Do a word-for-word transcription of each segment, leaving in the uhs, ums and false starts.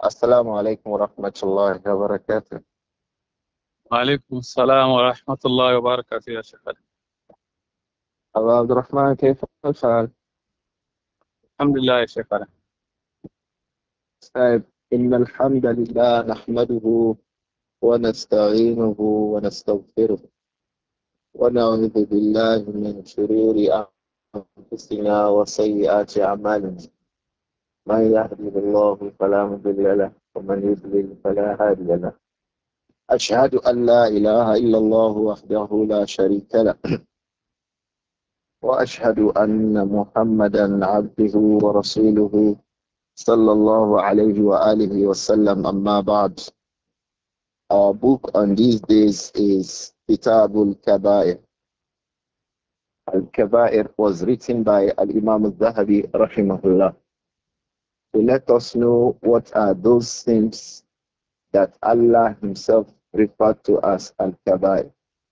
السلام عليكم ورحمة الله وبركاته. وعليكم السلام ورحمة الله وبركاته يا شيخ علي. أبا عبد الرحمن، كيف الحال؟ الحمد لله يا شيخ علي. طيب، إن الحمد لله نحمده ونستعينه ونستغفره ونعوذ بالله من شرور أنفسنا وسيئات أعمالنا. من يهده الله فلا مضل له ومن يضلل فلا هادي له. أشهد أن لا إله إلا الله وحده لا شريك له، وأشهد أن محمدا عبده ورسوله صلى الله عليه وآله وسلم. أما بعد, our book on these days is Kitabul Kabair. Al-Kabair was written by Al-Imam al-Zahabi rahimahullah to let us know what are those sins that Allah himself referred to as Al-Kabair.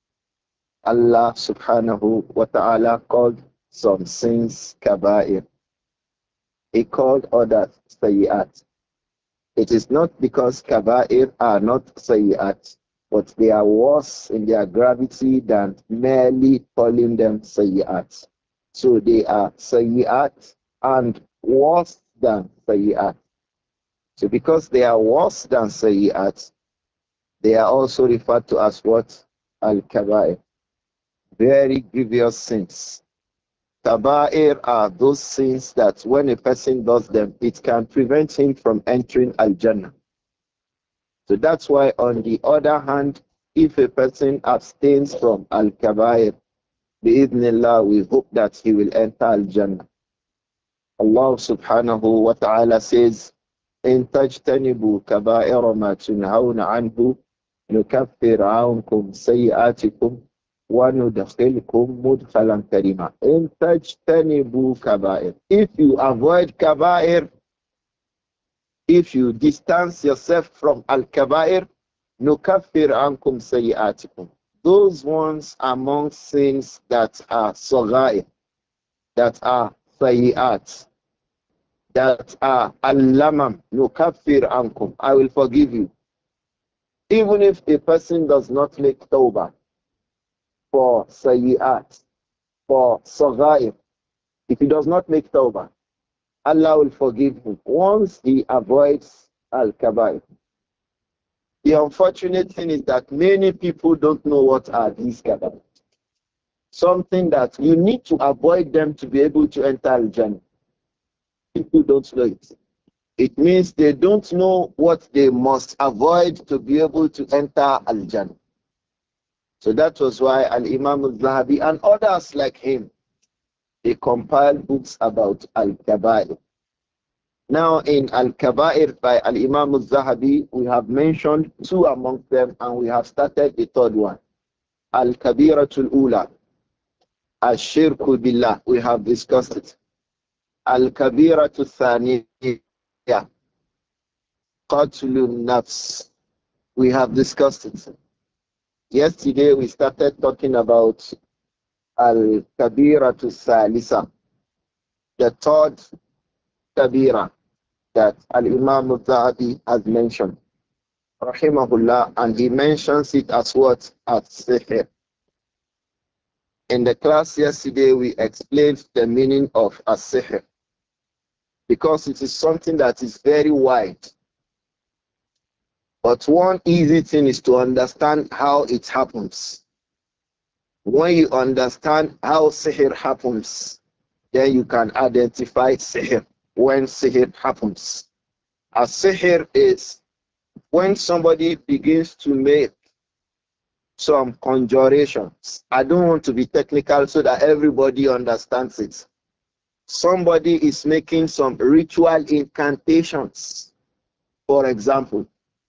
Allah subhanahu wa ta'ala called some sins Kabair. He called others Sayyat. It is not because Kaba'ir are not Sayyat, but they are worse in their gravity than merely calling them Sayyat. So they are Sayyat and worse than Sayyat. So because they are worse than Sayyat, they are also referred to as what? Al-Kaba'ir. Very grievous sins. Kaba'ir are those sins that when a person does them, it can prevent him from entering Al-Jannah. So that's why, on the other hand, if a person abstains from Al-Kaba'ir, bi'idhnillah, we hope that he will enter Al-Jannah. Allah subhanahu wa ta'ala says, إن تجتنبوا كبائر ما تنهون عنه نكفر عنكم سيئاتكم وَنُدْخِلْكُمْ مُدْخَلًا كَرِيمًا. إِن تَجْتَنِبُوا كَبَائِرَ. If you avoid kaba'ir, if you distance yourself from al-kaba'ir, نُكَفِّرْ عَنْكُمْ سَيِّئَاتِكُمْ. Those ones among sins that are صغائر, that are sayi'at, that are al-lamam, نُكَفِّرْ عَنْكُمْ. I will forgive you. Even if a person does not make tawbah for sayyat, for saghair, if he does not make tawbah, Allah will forgive him once he avoids al-kabair. The unfortunate thing is that many people don't know what are these kabair. Something that you need to avoid them to be able to enter al-jannah. People don't know it. It means they don't know what they must avoid to be able to enter al-jannah. So that was why Al-Imam al-Zahabi and others like him, they compiled books about Al-Kabair. Now in Al-Kabair by Al-Imam al-Zahabi, we have mentioned two among them and we have started the third one. Al-Kabiratul Ula, Al-Shirku Billah, we have discussed it. Al-Kabiratul Thaniya, Qatlun Nafs, we have discussed it. Yesterday we started talking about Al-Kabira to Salisa, the third Kabira that Al-Imam al-Zahabi has mentioned, rahimahullah, and he mentions it as what? As Sihr. In the class yesterday we explained the meaning of As-Sihr because it is something that is very wide. But one easy thing is to understand how it happens. When you understand how sihr happens, then you can identify sihr when sihr happens. A sihr is when somebody begins to make some conjurations. I don't want to be technical so that everybody understands it. Somebody is making some ritual incantations, for example.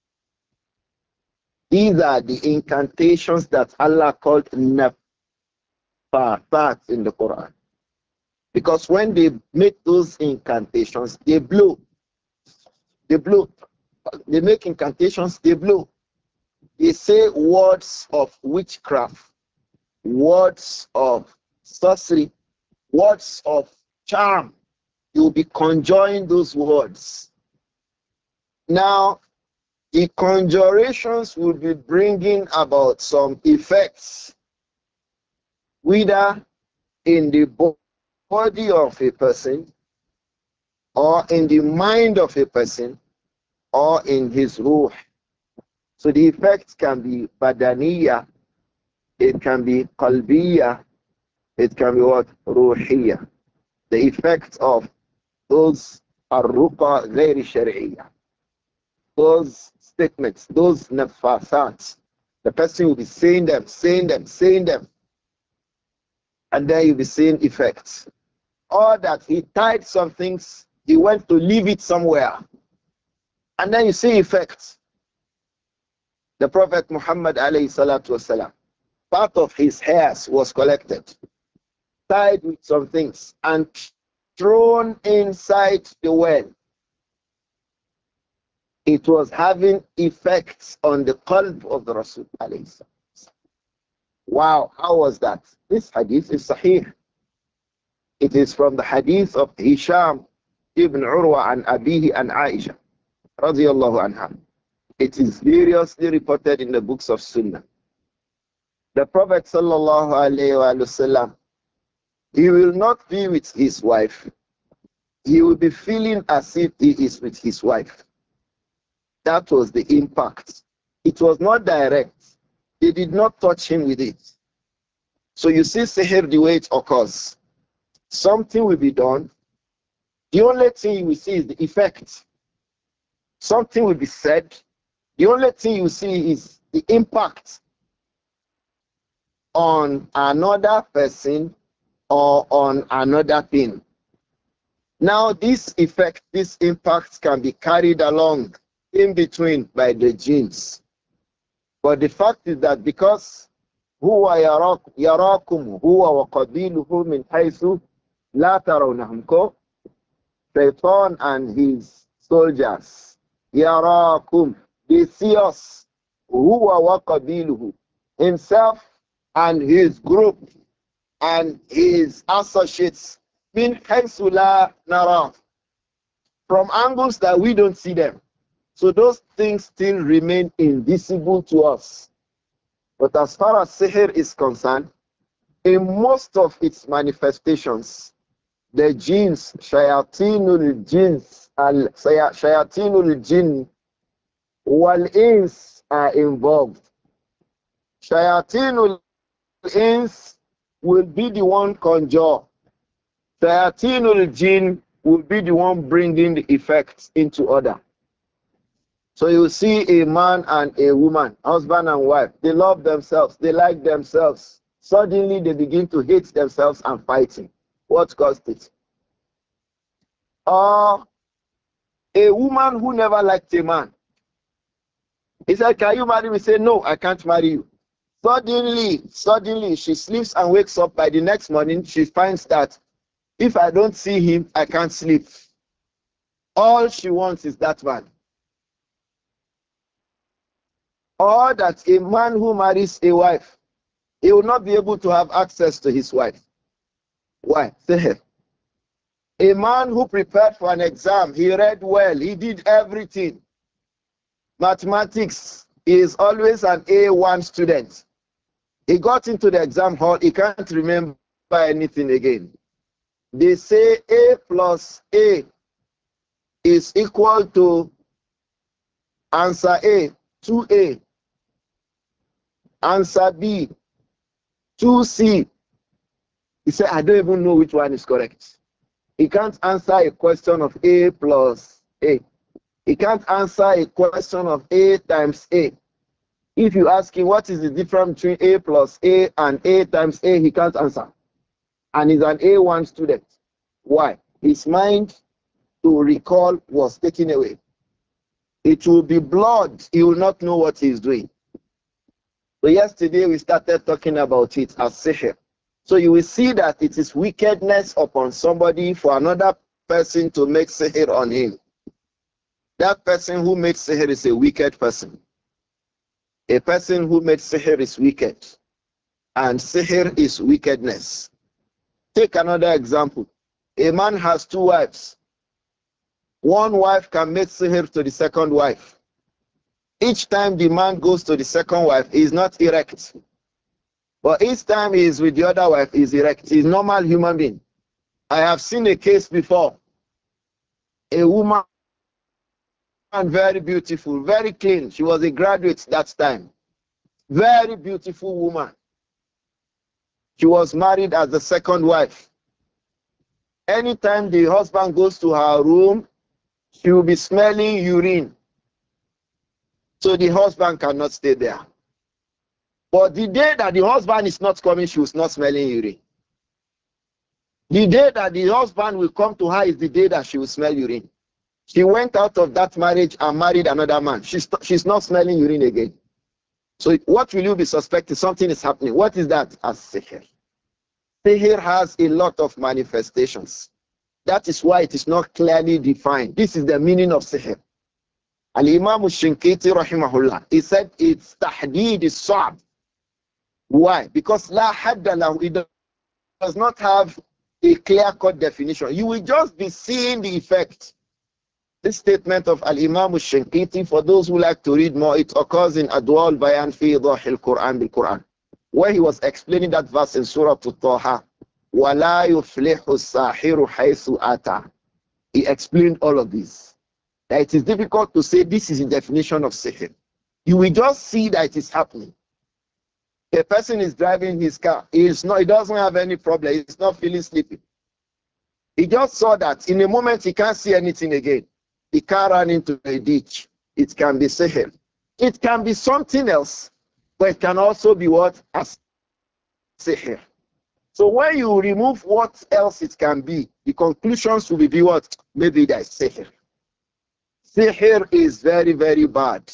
These are the incantations that Allah called nafat in the Quran. Because when they make those incantations, they blow. They blow. They make incantations, they blow. They say words of witchcraft, words of sorcery, words of charm. You will be conjuring those words. Now, the conjurations will be bringing about some effects, whether in the body of a person, or in the mind of a person, or in his ruh. So the effects can be badaniya, it can be qalbiya, it can be what? Ruhiya. The effects of those arruqa ghairi shari'iyya, those statements, those nafasat. The person will be saying them, saying them, saying them, and then you'll be seeing effects. Or that he tied some things, he went to leave it somewhere, and then you see effects. The Prophet Muhammad alayhi salatu wasalam, part of his hairs was collected, tied with some things, and thrown inside the well. It was having effects on the qalb of the Rasul alayhi salam. Wow, how was that? This hadith is sahih. It is from the hadith of Hisham ibn Urwa and Abihi and Aisha radiyallahu anha. It is variously reported in the books of Sunnah. The Prophet sallallahu alayhi wa sallam, he will not be with his wife. He will be feeling as if he is with his wife. That was the impact. It was not direct. They did not touch him with it. So you see sihr the way it occurs. Something will be done. The only thing you will see is the effect. Something will be said. The only thing you see is the impact on another person or on another thing. Now, this effect, this impact can be carried along in between by the genes. But the fact is that because هو يراكم هو وقبيله من حيث لا ترونهم, Shaitan and his soldiers, يراكم, they see us, هو وقبيله, himself and his group and his associates, min حيث لا نراه, from angles that we don't see them. So those things still remain invisible to us. But as far as sihr is concerned, in most of its manifestations, the jinns, shayatinul jinns, al shayatinul jinn, wal ins are involved. Shayatinul ins will be the one conjure. Shayatinul jinn will be the one bringing the effects into order. So you see a man and a woman, husband and wife, they love themselves, they like themselves. Suddenly they begin to hate themselves and fighting. What caused it? Or a woman who never liked a man. He said, can you marry me? Say, no, I can't marry you. Suddenly, suddenly she sleeps and wakes up. By the next morning, she finds that if I don't see him, I can't sleep. All she wants is that man. Or that a man who marries a wife, he will not be able to have access to his wife. Why? Say, a man who prepared for an exam, he read well, he did everything. Mathematics, he is always an A one student. He got into the exam hall, he can't remember anything again. They say A plus A is equal to answer A, two A. Answer B, two C. He said, I don't even know which one is correct. He can't answer a question of A plus A. He can't answer a question of A times A. If you ask him what is the difference between A plus A and A times A, he can't answer. And he's an A one student. Why? His mind to recall was taken away. It will be blood. He will not know what he's doing. So yesterday we started talking about it as sihr. So you will see that it is wickedness upon somebody for another person to make sihr on him. That person who makes sihr is a wicked person. A person who makes sihr is wicked. And sihr is wickedness. Take another example. A man has two wives. One wife can make sihr to the second wife. Each time the man goes to the second wife, he is not erect. But each time he is with the other wife, he is erect. He is a normal human being. I have seen a case before. A woman, very beautiful, very clean. She was a graduate that time. Very beautiful woman. She was married as the second wife. Anytime the husband goes to her room, she will be smelling urine. So the husband cannot stay there. But the day that the husband is not coming, she was not smelling urine. The day that the husband will come to her is the day that she will smell urine. She went out of that marriage and married another man. She's, she's not smelling urine again. So what will you be suspecting? Something is happening. What is that? As sihr. Sihr has a lot of manifestations. That is why it is not clearly defined. This is the meaning of sihr. Al-Imam al-Shinkiti rahimahullah, he said it's tahdeed is sa'b. Why? Because la hadda lahu, it does not have a clear-cut definition. You will just be seeing the effect. This statement of Al-Imam al-Shinkiti, for those who like to read more, it occurs in Adwal Bayan fi Idah al-Quran bil-Quran, where he was explaining that verse in Surah At-Taha. وَلَا يُفْلِحُ السَّاحِرُ حَيْثُ أَتَى. He explained all of this. That it is difficult to say this is the definition of sihr. You will just see that it is happening. A person is driving his car. He, is not, he doesn't have any problem. He's not feeling sleepy. He just saw that in a moment he can't see anything again. The car ran into a ditch. It can be sihr. It can be something else, but it can also be what? As sihr. So when you remove what else it can be, the conclusions will be what? Maybe that is sihr. Sihr is very, very bad.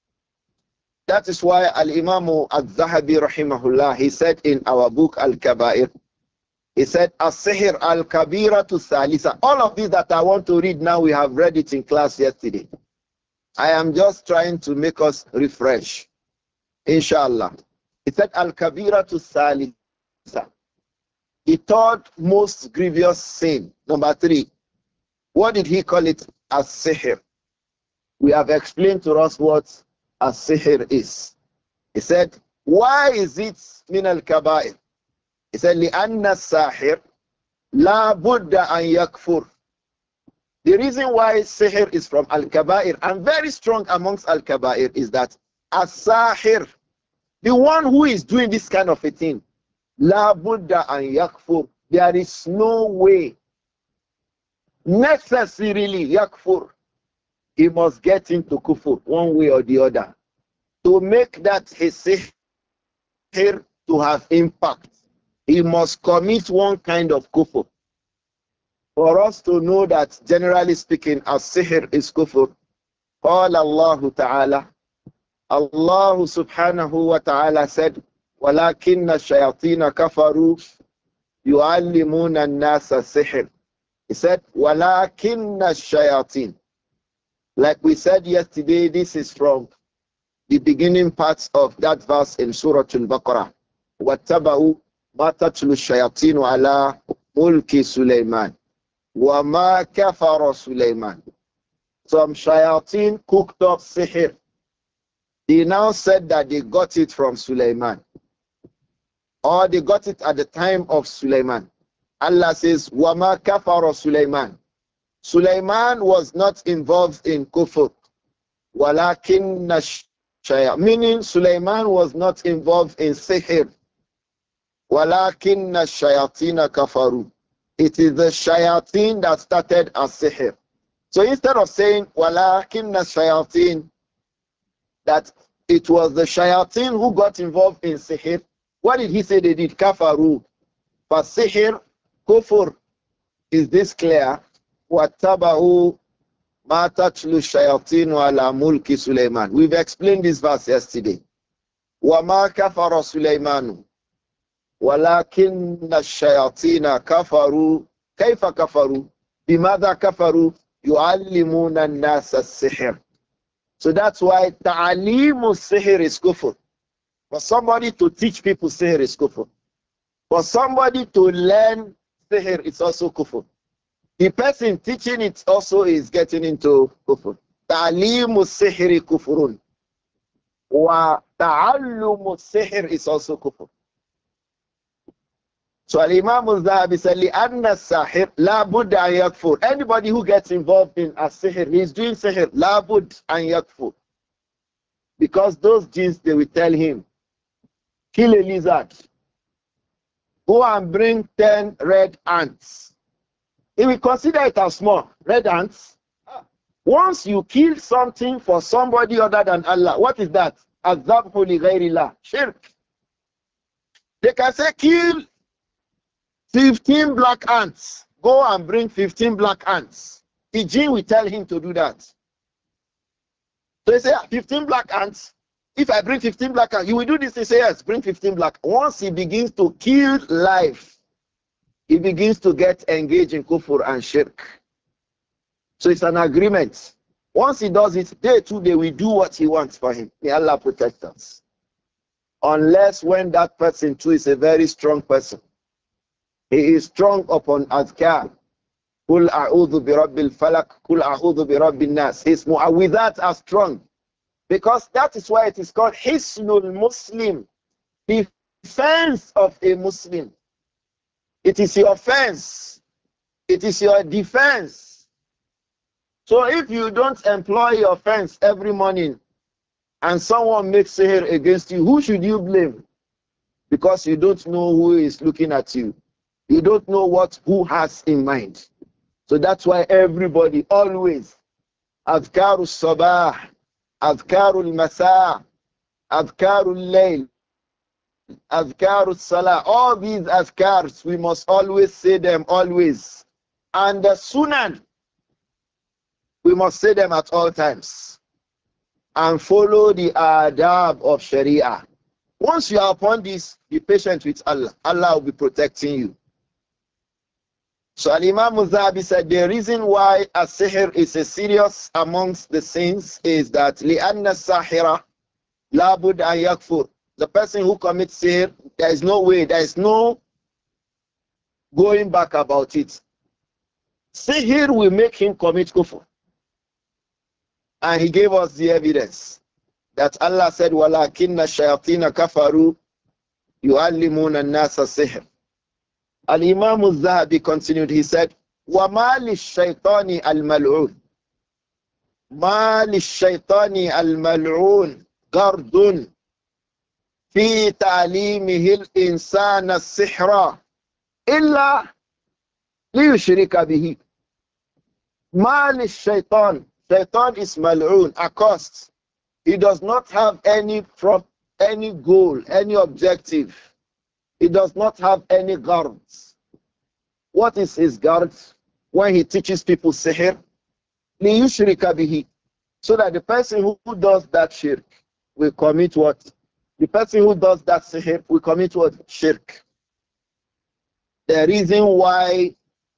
That is why Al-Imam Al-Zahabi rahimahullah, he said in our book Al-Kaba'ir, he said, As-Sihr Al-Kabira to Salisa. All of these that I want to read now, we have read it in class yesterday. I am just trying to make us refresh. Inshallah. He said Al-Kabira to Salisa. The third most grievous sin, number three. What did he call it? As-Sihr. We have explained to us what as-sihr is. He said, why is it min al-kaba'ir? He said, لِأَنَّ السَّاحِرْ لَا بُدَّ أَن يَكْفُرْ. The reason why sihr is from al-kaba'ir, and very strong amongst al-kaba'ir, is that as-sahir, the one who is doing this kind of a thing, لَا بُدَّ أَن يَكْفُرْ. There is no way, necessarily, yakfur, he must get into kufur one way or the other. To make that his sihr to have impact, he must commit one kind of kufur. For us to know that, generally speaking, as sihr is kufur, قال الله تعالى, Allah subhanahu wa ta'ala said, وَلَكِنَّ الشَّيَاطِينَ كَفَرُوا يُعَلِّمُونَ النَّاسَ السِّحْرَ. He said, وَلَكِنَّ الشَّيَاطِينَ. Like we said yesterday, this is from the beginning parts of that verse in Surah Al-Baqarah. وَاتَّبَعُوا مَا تَتْلُو الشَّيَاطِينُ عَلَى مُلْكِ سُلَيْمَانَ وَمَا كَفَرَ سُلَيْمَانَ. Some shayateen cooked up sihr. They now said that they got it from Sulaiman, or they got it at the time of Sulaiman. Allah says, وَمَا كَفَرَ Sulaiman. Sulaiman was not involved in kufr. وَلَكِنَّ الشَّيَاطِينَ, meaning Sulaiman was not involved in sihr. وَلَكِنَّ الشَّيَاطِينَ كَفَرُوا. It is the shayateen that started as sihr. So instead of saying وَلَكِنَّ الشَّيَاطِينَ, that it was the shayateen who got involved in sihr, what did he say they did? Kafaru. For sihr, kufur. Is this clear? وَاتَّبَعُوا مَا تَتْلُو الشَّيَاطِينُ عَلَى مُلْكِ سُلَيْمَانَ. We've explained this verse yesterday. وَمَا كَفَرَ سُلَيْمَانُ وَلَكِنَّ الشَّيَاطِينَ كَفَرُوا. كيف كفروا؟ بماذا كفروا؟ يُعَلِّمُونَ النَّاسَ السِّحْرَ. So that's why ta'alimu sihr is kufr. For somebody to teach people sihr is kufr. For somebody to learn sihr is also kufr. The person teaching it also is getting into kufr. Ta'limu sihri kufrun. Wa ta'allumu sihr is also kufr. So Al-Imam al-Zahabi said, لِأَنَّ السَّاحِرْ لَا بُدَّ أَنْ يَكْفُرْ. Anybody who gets involved in a sihr, he is doing sihr, لَا بُدَّ أَنْ يَكْفُرْ. Because those jinns, they will tell him, kill a lizard. Go and bring ten red ants. He will consider it as small. Red ants. Once you kill something for somebody other than Allah, what is that? Azabhu li ghayrillah. Shirk. They can say, kill fifteen black ants. Go and bring fifteen black ants. The jinn will tell him to do that. So he say, fifteen black ants. If I bring fifteen black ants, you will do this. He say, yes, bring fifteen black. Once he begins to kill life, he begins to get engaged in kufr and shirk. So it's an agreement. Once he does it, they too, they will do what he wants for him. May Allah protect us. Unless when that person too is a very strong person. He is strong upon azkar. Kul a'udhu bi rabbil falak, kul a'udhu bi rabbin nas. His mu'awwidhat are strong. Because that is why it is called Hisnul Muslim. The defense of a Muslim. It is your fence. It is your defense. So if you don't employ your fence every morning and someone makes sihr against you, who should you blame? Because you don't know who is looking at you. You don't know what who has in mind. So that's why everybody always Adhkaru Sabah, Adhkaru Masa, Adhkaru Layl, Adhkaru Salah. All these Adhkars, we must always say them always. And the Sunan, we must say them at all times. And follow the adab of Sharia. Once you are upon this, be patient with Allah. Allah will be protecting you. So Al-Imam Muzabi said the reason why as-sihr is a serious amongst the sins is that لِأَنَّ السَّاحِرَ لَا بُدْ أَنْ يَكْفُرْ. The person who commits sihr, there is no way, there is no going back about it. Sihr will make him commit kufr. And he gave us the evidence that Allah said, وَلَكِنَّ الشَّيَاطِينَ كَفَرُوا يُعَلِّمُونَ النَّاسَ السِّحْرَ. Al-Imam al-Zahabi continued, he said, وَمَا لِلشَّيْطَانِ الْمَلْعُونَ مَا لِلشَّيْطَانِ الْمَلْعُونَ غَرْضٌ فِي تَعْلِيمِهِ الْإِنسَانَ السِّحْرَ إِلَّا لِيُشْرِكَ بِهِ. مَا لِلشَّيْطَانِ. Shaitan is mal'oon, accursed. He does not have any prop, any goal, any objective. He does not have any guards. What is his guards? When he teaches people sihr, لِيُشْرِكَ بِهِ. So that the person who, who does that shirk will commit what? The person who does that sihr will commit what? Shirk. The reason why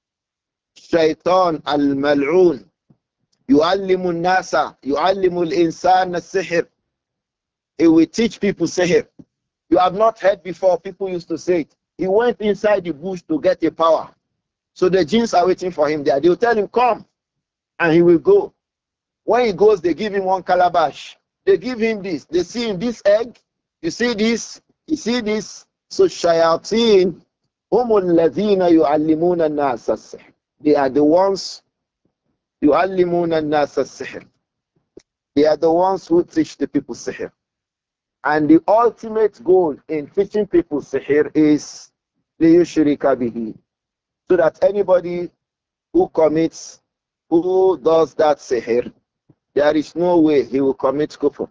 Shaitan al-mal'oon يعلم الناس يعلم الإنسان السحر. He will teach people sihr. You have not heard before, people used to say it. He went inside the bush to get a power. So the jinns are waiting for him there. They will tell him, come, and he will go. When he goes, they give him one calabash. They give him this. They see him this egg. You see this? You see this? So shayateen هم الذين يعلمون الناس السحر. They are the ones يعلمون الناس السحر. They are the ones who teach the people sihr. And the ultimate goal in teaching people sihr is لِيُشْرِكَ بِهِ. So that anybody who commits, who does that sihr, there is no way he will commit kufr.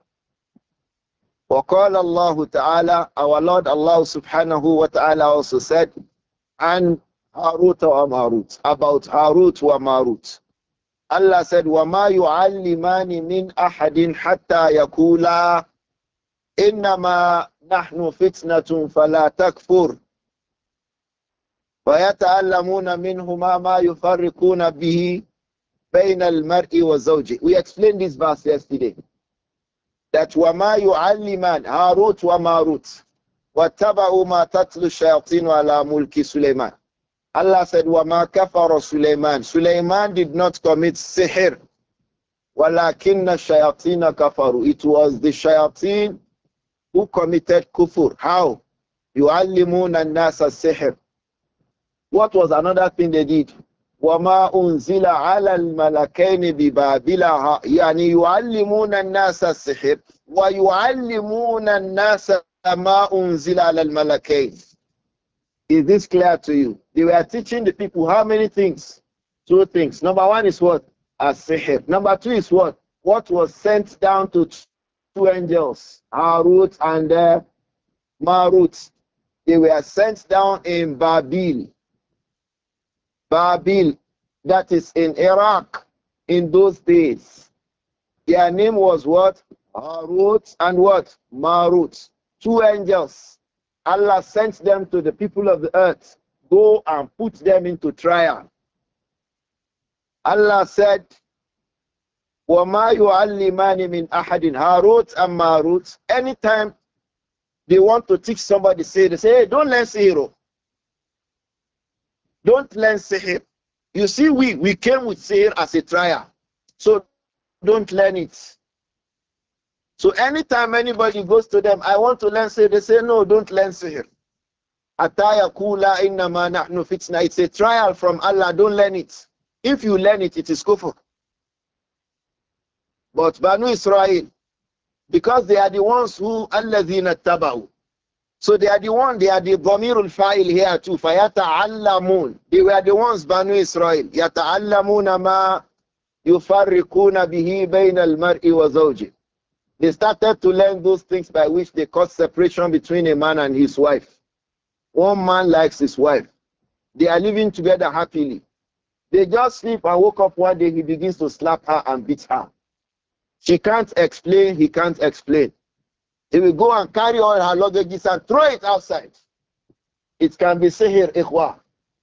وقال الله تعالى, our Lord Allah subhanahu wa ta'ala also said, and Harut wa Marut, about Harut wa Marut. Allah said, وَمَا يُعَلِّمَانِ مِنْ أَحَدٍ حَتَّى يَقُولَا إِنَّمَا نَحْنُ فِتْنَةٌ فَلَا تَكْفُرْ وَيَتَعَلَّمُونَ مِنْهُمَا مَا يُفَرِّقُونَ بِهِ بَيْنَ الْمَرْءِ وَزَوْجِهِ. We explained this verse yesterday. That وَمَا يُعَلِّمَانِ هَارُوتُ وَمَارُوتُ وَاتَّبَعُوا مَا تَتْلُو الشَّيَاطِينُ عَلَى مُلْكِ سُلَيْمَانَ. Allah said, وَمَا كَفَرَ سُلَيْمَانَ Sulaiman did not commit sihr. وَلَكِنَّ الشَّيَاطِينَ كَفَرُوا It was the shayateen who committed kufur. How? يُعَلِّمُونَ النَّاسَ السِّحْرِ What was another thing they did? وَمَا أُنزِلَ عَلَى الْمَلَكَيْنِ بِبَابِلَ يعني يُعَلِّمُونَ النَّاسَ السِّحْرِ وَيُعَلِّمُونَ النَّاسَ مَا أُنزِلَ عَلَى الْمَلَكَيْنِ Is this clear to you? They were teaching the people how many things? Two things. Number one is what? As-sihr. Number two is what? What was sent down to two angels, Harut and uh, Marut. They were sent down in Babil. Babil, that is in Iraq in those days. Their name was what? Harut and what? Marut. Two angels. Allah sent them to the people of the earth. Go and put them into trial. Allah said, وَمَا يُعَلِّمَانِ مِنْ أَحَدٍ Harut and Marut. Anytime they want to teach somebody, say, they say, hey, don't learn sihr. Don't learn sihr. You see, we, we came with sihr as a trial. So don't learn it. So anytime anybody goes to them, I want to learn sihr, they say, no, don't learn sihr. It's a trial from Allah, don't learn it. If you learn it, it is kufr. But Banu Israel, because they are the ones who alladhina taba'u. So they are the one, they are the dhamirul fa'il here too. فَيَتَعَلَّمُونَ They were the ones, Banu Israel. يَتَعَلَّمُونَ مَا يُفَرِّقُونَ بِهِ بَيْنَ الْمَرْءِ وَزَوْجِهِ They started to learn those things by which they cause separation between a man and his wife. One man likes his wife. They are living together happily. They just sleep and woke up one day, he begins to slap her and beat her. She can't explain, he can't explain. He will go and carry all her luggages and throw it outside. It can be sihr ikhwa.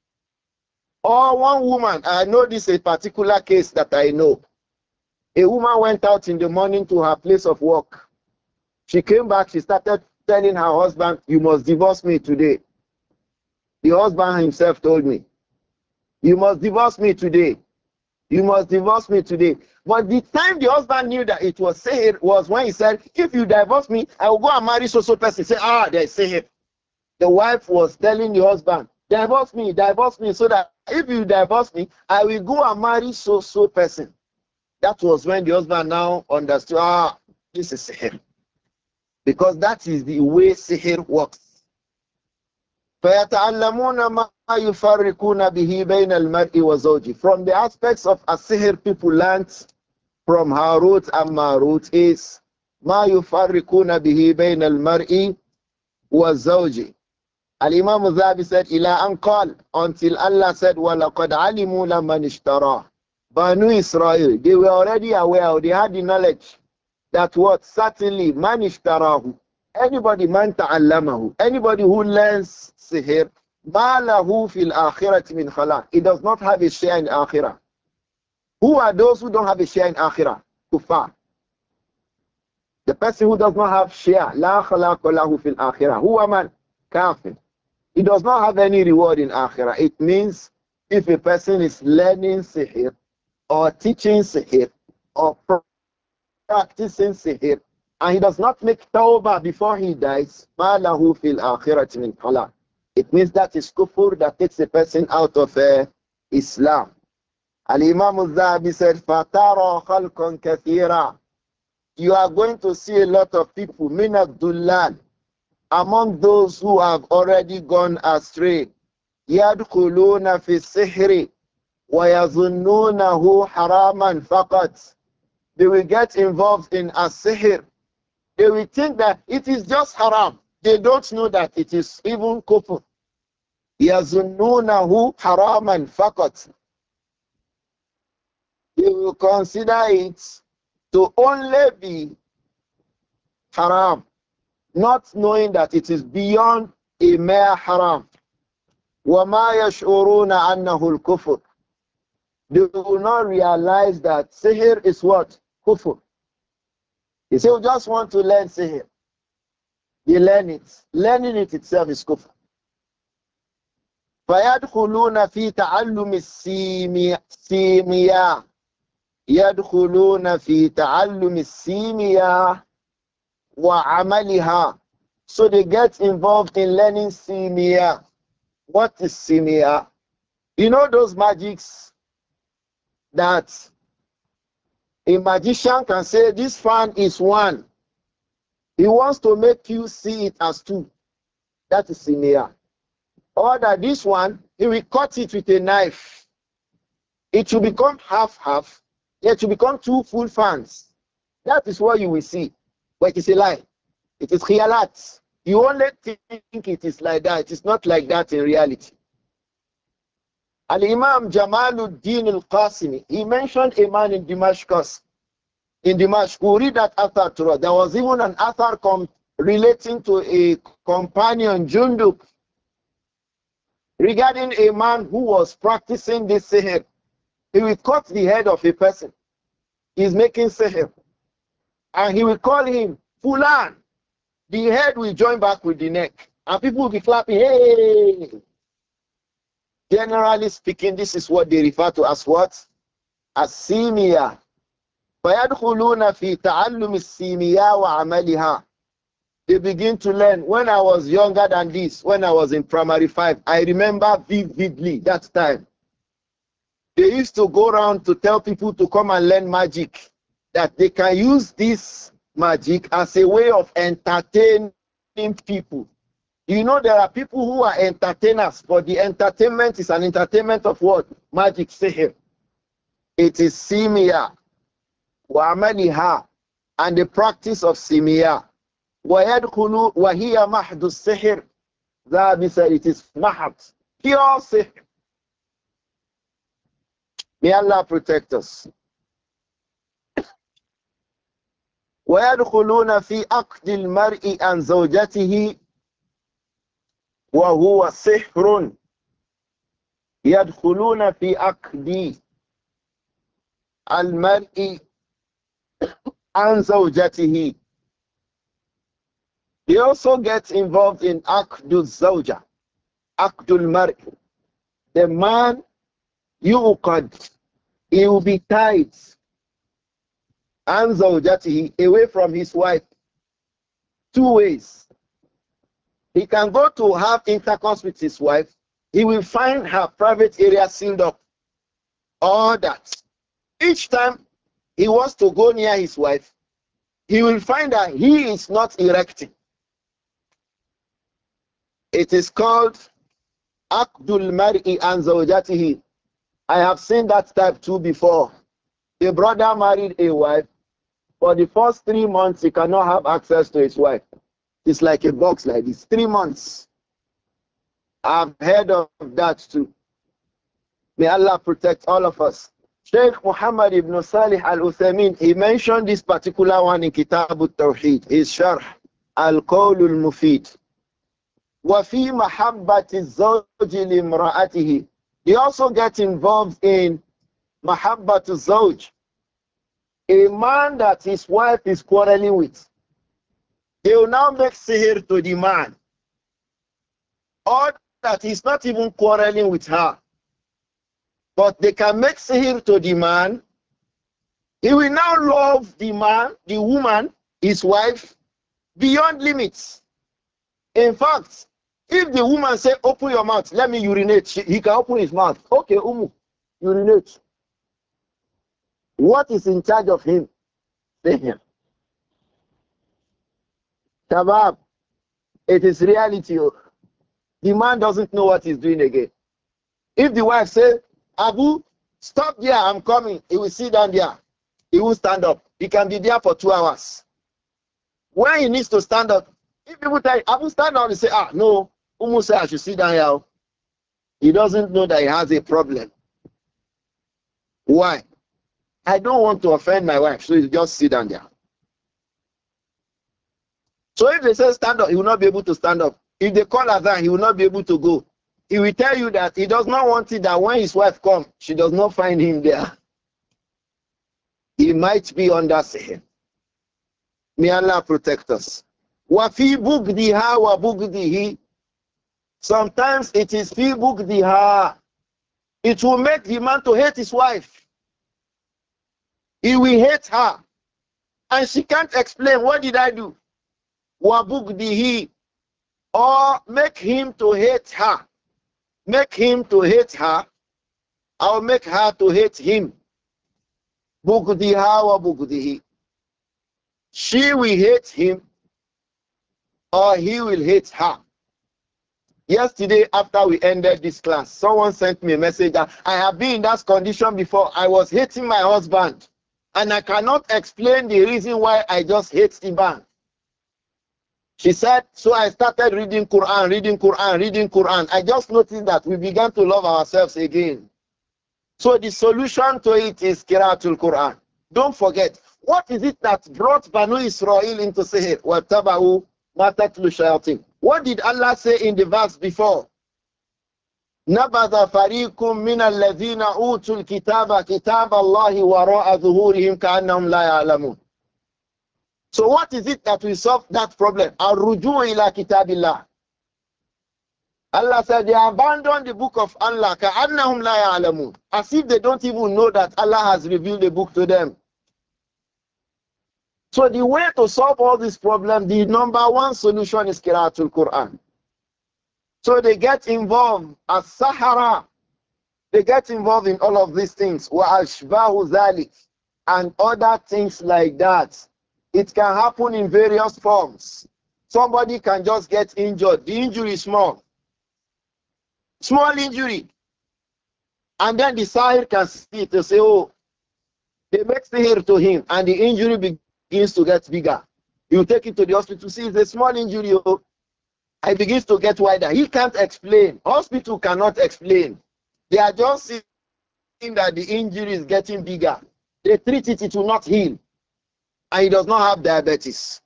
Or one woman, I know this is a particular case that I know. A woman went out in the morning to her place of work. She came back, she started telling her husband, you must divorce me today. The husband himself told me, you must divorce me today. You must divorce me today. But the time the husband knew that it was sihr was when he said, if you divorce me, I will go and marry so-so person. Say, ah, there's sihr. The wife was telling the husband, divorce me, divorce me, so that if you divorce me, I will go and marry so-so person. That was when the husband now understood, ah, this is sihr. Because that is the way sihr works. فَيَتَعَلَّمُونَ مَا يُفَرِّقُونَ بِهِ بَيْنَ الْمَرْءِ وَزَوْجِهِ From the aspects of as-sihr people learnt from Harut and Marut is مَا يُفَرِّقُونَ بِهِ بَيْنَ الْمَرْءِ وَزَوْجِهِ Al-Imam al-Zahabi said, إِلَىٰ أَنْ قَالَ Until Allah said, وَلَقَدْ عَلِمُوا لَمَنِ اشْتَرَاهُ Banu Israel, they were already aware, they had the knowledge that what? Certainly, man ishtarahu. Anybody, man ta'allamahu. Anybody who learns sihr, ma lahu fil akhirati min khalaq. He does not have a share in akhirah. Who are those who don't have a share in akhirah? Kuffar. The person who does not have share, la khalaq lahu fil akhirah. Who are man? Kafir. He does not have any reward in akhirah. It means if a person is learning sihr or teaching sihr or practicing sihr and he does not make tawbah before he dies, ma lahu fil akhirati min khalaq. It means that is kufur that takes a person out of uh, Islam. Al-Imam al-Zahabi said, فَتَرَى خَلْقًا كَثِيرًا You are going to see a lot of people, min ad-dullal, among those who have already gone astray. يَدْخُلُونَ فِي السِّحْرِ وَيَظُنُّونَهُ حَرَامًا فَقَطْ They will get involved in as-sihr. They will think that it is just haram. They don't know that it is even kufr. يَظُنُّونَهُ حَرَامًا فَقَطْ They will consider it to only be haram, not knowing that it is beyond a mere haram. وَمَا يَشْعُرُونَ أَنَّهُ الْكُفْرُ They will not realize that sihr is what? Kufr. You say, we just want to learn sihr. They learn it. Learning it itself is kufr. فيدخلون في تعلم السيمياء يدخلون في تعلم السيمياء وعملها. So they get involved in learning simia. What is simia? You know those magics that a magician can say this fan is one. He wants to make you see it as two. That is simia. Or that this one, he will cut it with a knife. It will become half-half. It will become two full fans. That is what you will see. But it is a lie. It is khiyalat. You only think it is like that. It is not like that in reality. Al-Imam Jamaluddin al-Qasimi, he mentioned a man in Damascus. In Damascus, we read that author to us. There was even an author relating to a companion, Jundub, regarding a man who was practicing this sihr. He will cut the head of a person. He's making sihr. And he will call him Fulan. The head will join back with the neck. And people will be clapping, hey! Generally speaking, this is what they refer to as what? As simia. فَيَدْخُلُونَ فِي تَعَلُّمِ السِّيمِيَا وَعَمَلِهَا. They begin to learn. When I was younger than this, when I was in primary five, I remember vividly that time. They used to go around to tell people to come and learn magic, that they can use this magic as a way of entertaining people. You know, there are people who are entertainers, but the entertainment is an entertainment of what? Magic, sihr. It is simia, wa amaliha, and the practice of simia. Wa yadkhulu wa hiya mahdu sihr. Zahabi said it is mahd, pure sihr. May Allah protect us. ويدخلون في عقد المرء عن زوجته وهو سحر. يدخلون في عقد المرء عن زوجته. They also get involved in عقد الزوجة. عقد المرء. The man, يُقَد, he will be tied عن زوجته, away from his wife. Two ways. He can go to have intercourse with his wife. He will find her private area sealed up. All that. Each time he wants to go near his wife, he will find that he is not erecting. It is called Akdul Mar'i an Zawjatihi. I have seen that type too before. A brother married a wife. For the first three months, he cannot have access to his wife. It's like a box like this. Three months. I've heard of that too. May Allah protect all of us. Sheikh Muhammad ibn Salih al-Uthaymeen, he mentioned this particular one in Kitab al-Tawheed, his Sharh, Al-Qawl al-Mufid. وَفِي مَحَبَّةِ الزَّوْجِ لِمْرَأَتِهِ. He also gets involved in Mahabbat al-Zawj. A man that his wife is quarreling with, they will now make sihr to the man. Or that he's not even quarreling with her, but they can make sihr to the man. He will now love the man, the woman, his wife, beyond limits. In fact, if the woman say, open your mouth, let me urinate, she, he can open his mouth. Okay, Umu, urinate. What is in charge of him? Sihr. Shabab, it is reality. The man doesn't know what he's doing again. If the wife says, Abu, stop there, I'm coming, he will sit down there. He will stand up. He can be there for two hours. When he needs to stand up, if people tell Abu, stand up, he say, ah, no, Umu say I should sit down here. He doesn't know that he has a problem. Why? I don't want to offend my wife, so he just sit down there. So if they say stand up, he will not be able to stand up. If they call Adhan, he will not be able to go. He will tell you that he does not want it that when his wife comes, she does not find him there. He might be under sihr. May Allah protect us. وَفِي بُغْدِهَا وَبُغْدِهِ. Sometimes it is fi bugdiha. It will make the man to hate his wife. He will hate her. And she can't explain, what did I do? Wa bugdihi. Or make him to hate her. Make him to hate her. I'll make her to hate him. Bugdiha wa bugdihi. She will hate him or he will hate her. Yesterday, after we ended this class, someone sent me a message that I have been in that condition before. I was hating my husband, and I cannot explain the reason why I just hate the man. She said, so I started reading Quran, reading Quran, reading Quran. I just noticed that we began to love ourselves again. So the solution to it is Qira'atul Quran. Don't forget, what is it that brought Banu Israel into Sihir? وَاتَّبَعُوا مَا تَتْلُو الشَّيَاطِينُ. What did Allah say in the verse before? نَبَذَ فَرِيقٌ مِّنَ الَّذِينَ أُوتُوا الْكِتَابَ كِتَابَ اللَّهِ وَرَاءَ ظُهُورِهِمْ كَأَنَّهُمْ لَا يَعْلَمُونَ. So what is it that will solve that problem? الرُّجُوعُ إِلَى كِتَابِ اللَّهِ. Allah said they abandoned the book of Allah كَأَنَّهُمْ لَا يَعْلَمُونَ, as if they don't even know that Allah has revealed the book to them. So the way to solve all these problems, the number one solution is Qira'atul Quran. So they get involved as Sahara. They get involved in all of these things. وَأَشْبَهُ ذَلِكَ, and other things like that. It can happen in various forms. Somebody can just get injured. The injury is small. Small injury. And then the Sahir can see it to say, oh, they make Sahir to him, and the injury begins to get bigger. You take it to the hospital, see it's a small injury. Oh, it begins to get wider. He can't explain. Hospital cannot explain. They are just seeing that the injury is getting bigger. They treat it, it will not heal. And he does not have diabetes.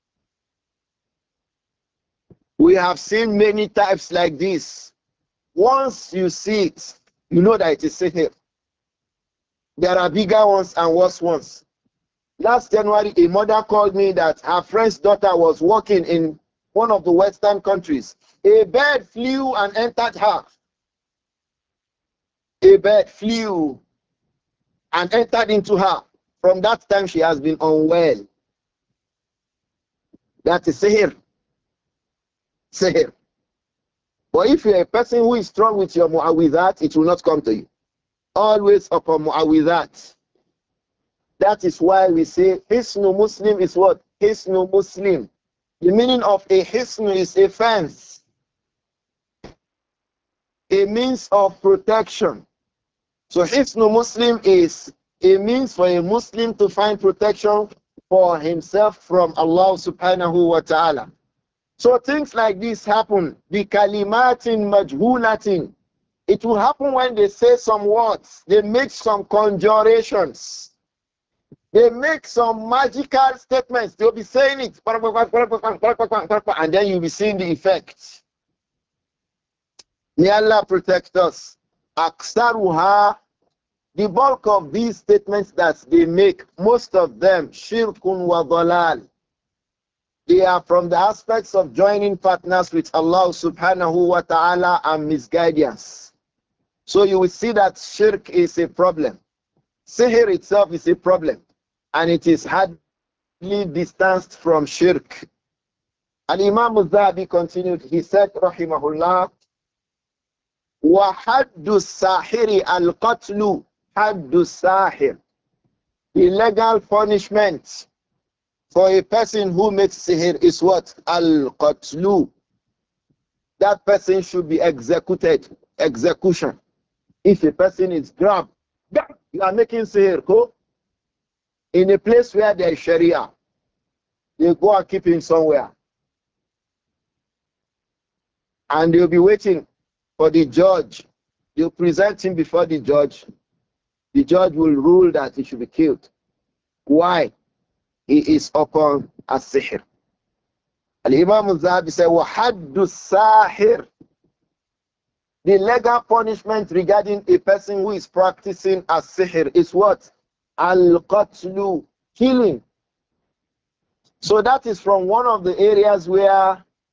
We have seen many types like this. Once you see it, you know that it is Sihir. There are bigger ones and worse ones. Last January, a mother called me that her friend's daughter was working in one of the Western countries. A bird flew and entered her. A bird flew and entered into her. From that time, she has been unwell. That is Sihir. Sihir. But if you're a person who is strong with your mu'awizat, it will not come to you. Always upon mu'awizat. That is why we say Hisnu Muslim is what? Hisnu Muslim. The meaning of a Hisnu is a fence, a means of protection. So Hisnu Muslim is a means for a Muslim to find protection for himself from Allah subhanahu wa ta'ala. So things like this happen. Bi kalimatin majhulatin. It will happen when they say some words. They make some conjurations. They make some magical statements. They'll be saying it. And then you'll be seeing the effect. May Allah protect us. Aksaruha. The bulk of these statements that they make, most of them, shirkun wa dalal. They are from the aspects of joining partners with Allah subhanahu wa ta'ala and misguidance. So you will see that shirk is a problem. Sihr itself is a problem. And it is hardly distanced from shirk. And Imam al-Zahabi continued, he said, rahimahullah, وَحَدُّ السَّاحِرِ الْقَتْلُ حَدُّ السَّاحِرِ. The legal punishment for a person who makes sihr is what? Al-qatlu. That person should be executed. Execution. If a person is grabbed, you are making sihr, go. In a place where there is Sharia, they go and keep him somewhere. And they'll be waiting for the judge. They'll present him before the judge. The judge will rule that he should be killed. Why? He is upon a sihr. Al-Imam al-Zahabi said, وَحَدُّ السَّاحِرِ. The legal punishment regarding a person who is practicing a sihr is what? Al-qatlu, killing. So that is from one of the areas where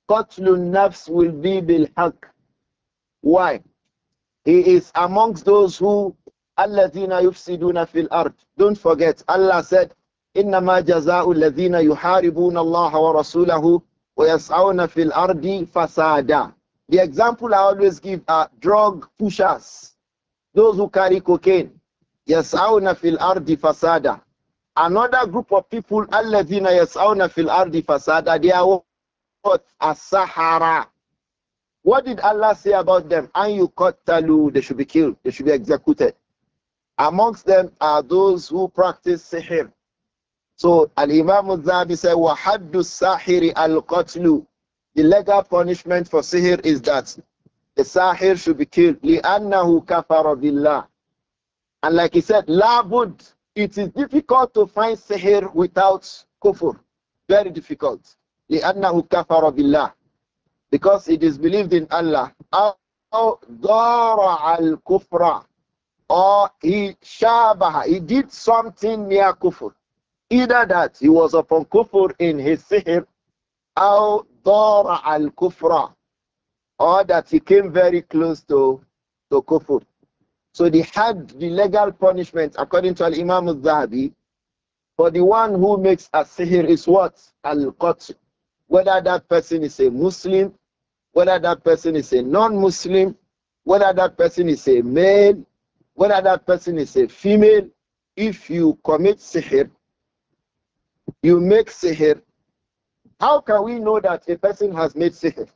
Qatlun nafs will be bil haqq. Why? He is amongst those who alladhina yufsiduna fil ard. Don't forget, Allah said, إنما جزاء الذين يحاربون الله ورسوله ويسعون في الأرض فسادا. The example I always give are drug pushers, those who carry cocaine. يسعون في الأرض فسادا. Another group of people, الذين يسعون في الأرض فسادا, they are what? As-Sahara. What did Allah say about them? An yuqattalu, they should be killed, they should be executed. Amongst them are those who practice sihr. So Al-Imam al-Zahabi said, وَحَدُّ السَّاحِرِ الْقَتْلُ. The legal punishment for sihr is that the sahir should be killed. لِأَنَّهُ كَفَرَ بِاللَّهِ. And like he said, لَابُدْ. It is difficult to find sihr without kufr. Very difficult. لِأَنَّهُ كَفَرَ بِاللَّهِ. Because it is believed in Allah. أَوْ ضَارَ الْكُفْرَ. Or he shabaha, he did something near kufr. Either that he was upon kufr in his sihr, or dara al kufra, or that he came very close to, to kufr. So they had the legal punishment according to Al-Imam al-Zahabi for the one who makes a sihr is what? Al-Qatl. Whether that person is a Muslim, whether that person is a non-Muslim, whether that person is a male, whether that person is a female, if you commit sihr, you make sihr, how can we know that a person has made sihr?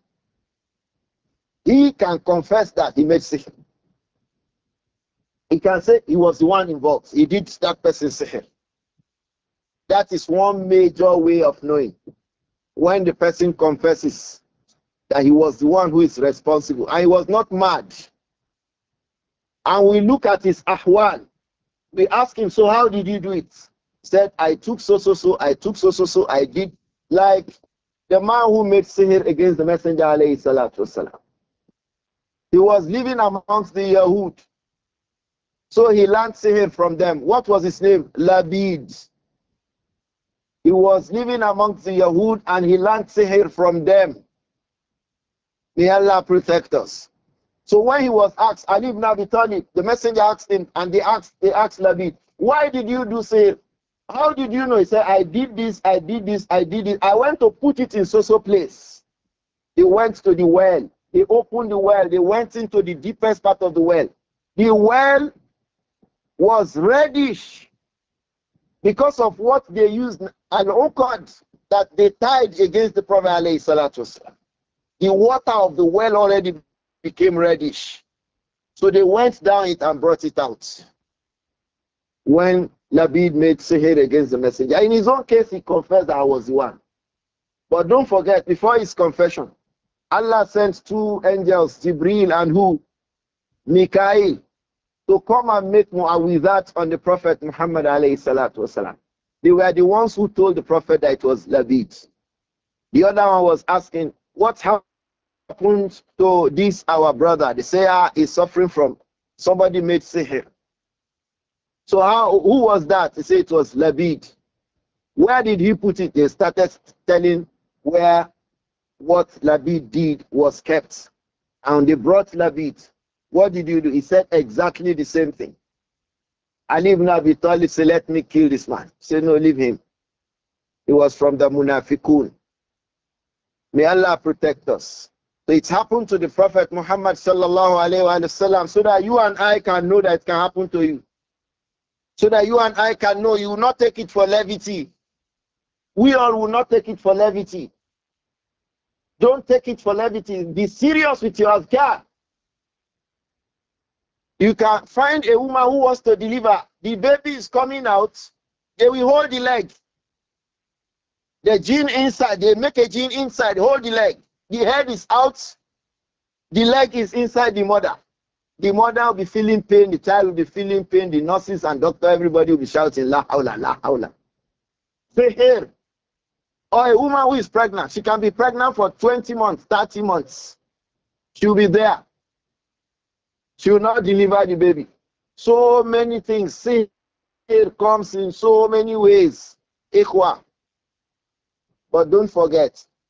He can confess that he made sihr. He can say he was the one involved. He did that person's sihr. That is one major way of knowing. When the person confesses that he was the one who is responsible, and he was not mad, and we look at his ahwal, we ask him, so how did you do it? He said, I took so, so, so, I took so, so, so, I did. Like the man who made sihr against the Messenger, alayhi salatu wasalam. He was living amongst the Yahud. So he learned sihr from them. What was his name? Labid. He was living amongst the Yahud and he learned sihr from them. May Allah protect us. So when he was asked, Ali ibn Abi Talib, the messenger asked him, and they asked, they asked Labid, why did you do sihr? How did you know? He said, I did this, I did this, I did it. I went to put it in so-so place. He went to the well. He opened the well. They went into the deepest part of the well. The well was reddish because of what they used, an uqad that they tied against the Prophet alayhi salatu wasalam. The water of the well already became reddish. So they went down it and brought it out. When Labid made sihr against the messenger, in his own case, he confessed that I was the one. But don't forget, before his confession, Allah sent two angels, Jibril and who? Mikael, to come and make mu'awizat on the Prophet Muhammad alayhi salatu wasalam. They were the ones who told the Prophet that it was Labid. The other one was asking, what happened to this our brother? They say, ah, he's suffering from, somebody made sihr. So how, who was that? They say it was Labid. Where did he put it? They started telling where what Labid did was kept. And they brought Labid. What did you do? He said exactly the same thing. Ali ibn Abi Talib said, let me kill this man. He said, no, leave him. He was from the Munafiqun. May Allah protect us. So it happened to the Prophet Muhammad sallallahu alayhi wa sallam, so that you and I can know that it can happen to you. So that you and I can know you will not take it for levity. We all will not take it for levity. Don't take it for levity. Be serious with your azkar. You can find a woman who wants to deliver. The baby is coming out. They will hold the leg. The gene inside. They make a gene inside. Hold the leg. The head is out. The leg is inside the mother. The mother will be feeling pain. The child will be feeling pain. The nurses and doctor, everybody will be shouting, La hawla, la hawla. Say here. Or a woman who is pregnant. She can be pregnant for twenty months, thirty months. She will be there. She will not deliver the baby. So many things. See, it comes in so many ways. Ikhwa. But don't forget,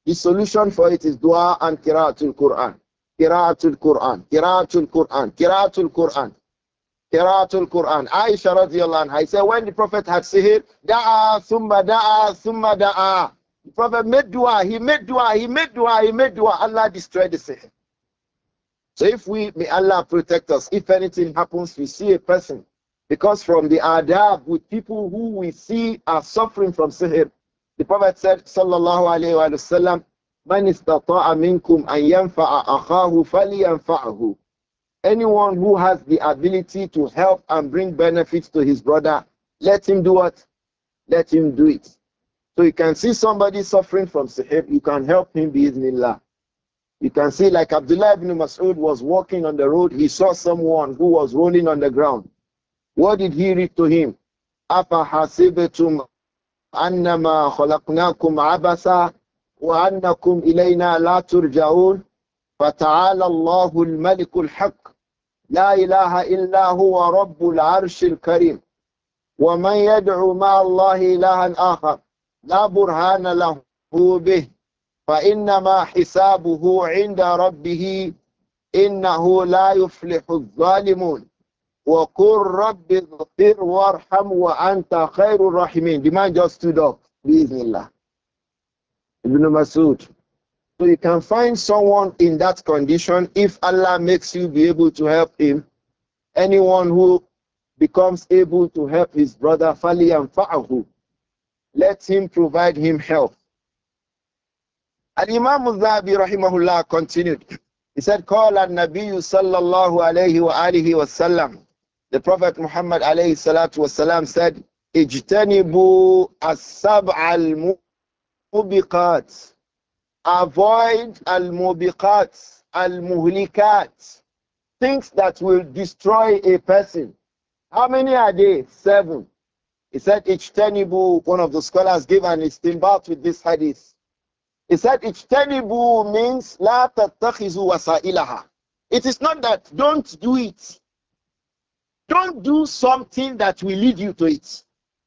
The solution for it is dua and qira'atul Quran. Qira'atul Quran, qira'atul Quran, qira'atul Quran, qira'atul Quran. Aisha radiallahu anha, I said when the Prophet had sihr, da'a, thumma da'a, thumma da'a. The Prophet made dua, he made dua, he made dua, he made dua. Allah destroyed the sihr. So if we, may Allah protect us, if anything happens, we see a person, because from the adab with people who we see are suffering from sihr, the Prophet said, sallallahu alayhi wa sallam, man istata'a minkum an yanfa'a akhahu falyanfa'ahu. Anyone who has the ability to help and bring benefits to his brother, let him do what? Let him do it. So you can see somebody suffering from sihr, you can help him bi'idhnillah. You can see like Abdullah ibn Mas'ud was walking on the road, he saw someone who was rolling on the ground. What did he read to him? Afa hasibatum annama khalaqnakum abasa wa annakum ilayna la turja'un fata'ala Allahu al-malik al-haq la ilaha illa huwa rabbul arsh al-karim wa man yad'u ma'a Allahi ilahan akhar la burhana lahu bih فإنما حسابه عند ربه إنه لا يفلح الظالمون وقل رب اغفر وارحم وأنت خير الراحمين. The man just stood up. Bismillah. Ibn Masud. So you can find someone in that condition if Allah makes you be able to help him. Anyone who becomes able to help his brother, Fali and Fa'ahu, let him provide him help. Al-Imam al-Zahabi rahimahullah continued. He said, Qala al-Nabiyyu sallallahu alayhi wa alihi wa sallam. The Prophet Muhammad alayhi salatu wa salam said, Ijtanibu as-sab' al-mubiqat. Avoid al-mubiqat, al-muhlikat. Things that will destroy a person. How many are they? Seven. He said, Ijtanibu, one of the scholars gave an istinbat with this hadith. He said, Ijtanibu means la tattakhizu wasailaha. It is not that don't do it. Don't do something that will lead you to it.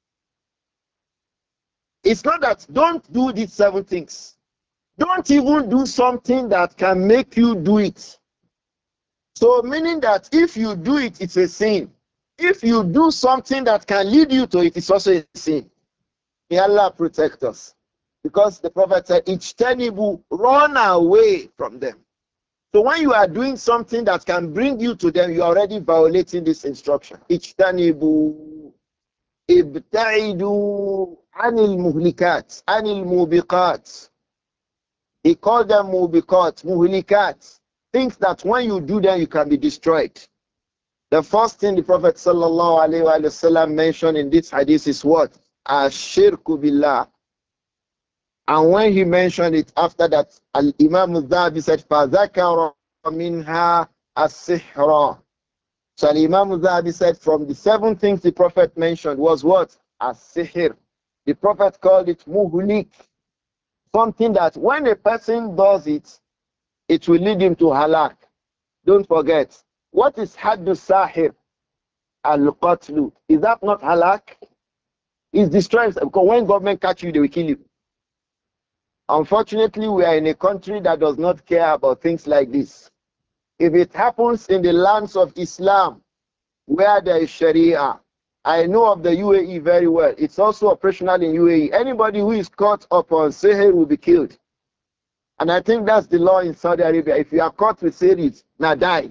It's not that don't do these seven things. Don't even do something that can make you do it. So meaning that if you do it, it's a sin. If you do something that can lead you to it, it's also a sin. May Allah protect us. Because the Prophet said, Ijtanibu, run away from them. So when you are doing something that can bring you to them, you are already violating this instruction. Ijtanibu, ibta'idu, anil muhlikat, anil mubiqat. He called them mubiqat, muhlikat. Things that when you do them, you can be destroyed. The first thing the Prophet sallallahu alaihi wasallam mentioned in this hadith is what? Ashirku billah. And when he mentioned it after that, Al-Imam al-Zahabi said, فَذَكَرَ مِنْهَا السِّحْرَ. So Al-Imam al-Zahabi said, from the seven things the Prophet mentioned was what? As-sihr. The Prophet called it muhlik. Something that when a person does it, it will lead him to halak. Don't forget. What is haddu sahir? Al-qatlu. Is that not halak? It's destroying. Because when government catch you, they will kill you. Unfortunately, we are in a country that does not care about things like this. If it happens in the lands of Islam, where there is Sharia, I know of the U A E very well. It's also operational in U A E. Anybody who is caught up on sihr will be killed. And I think that's the law in Saudi Arabia. If you are caught with sihr, now die.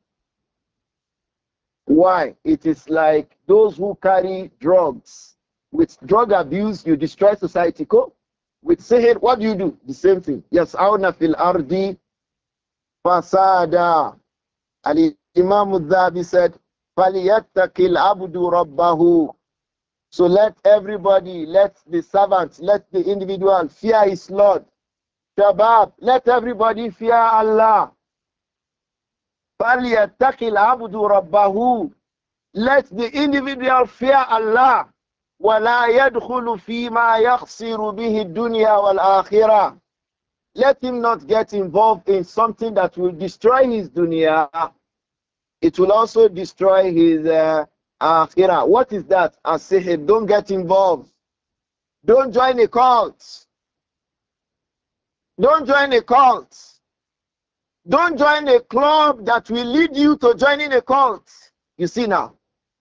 Why? It is like those who carry drugs. With drug abuse, you destroy society. Go. With sihr, what do you do? The same thing. Yes, awna fil ardi fasada. Ali Imam al-Dhabi said, فَلْيَتَّقِ الْعَبْدُ رَبَّهُ. So let everybody, let the servant, let the individual fear his Lord. Shabab, let everybody fear Allah. فَلْيَتَّقِ الْعَبْدُ رَبَّهُ. Let the individual fear Allah. وَلَا يَدْخُلُ فِي مَا يَخْسِرُ بِهِ الدُّنْيَا وَالْآخِرَةِ. Let him not get involved in something that will destroy his dunya. It will also destroy his uh, akhirah. What is that? As-sihr. Don't get involved. Don't join a cult. Don't join a cult. Don't join a club that will lead you to joining a cult. You see now.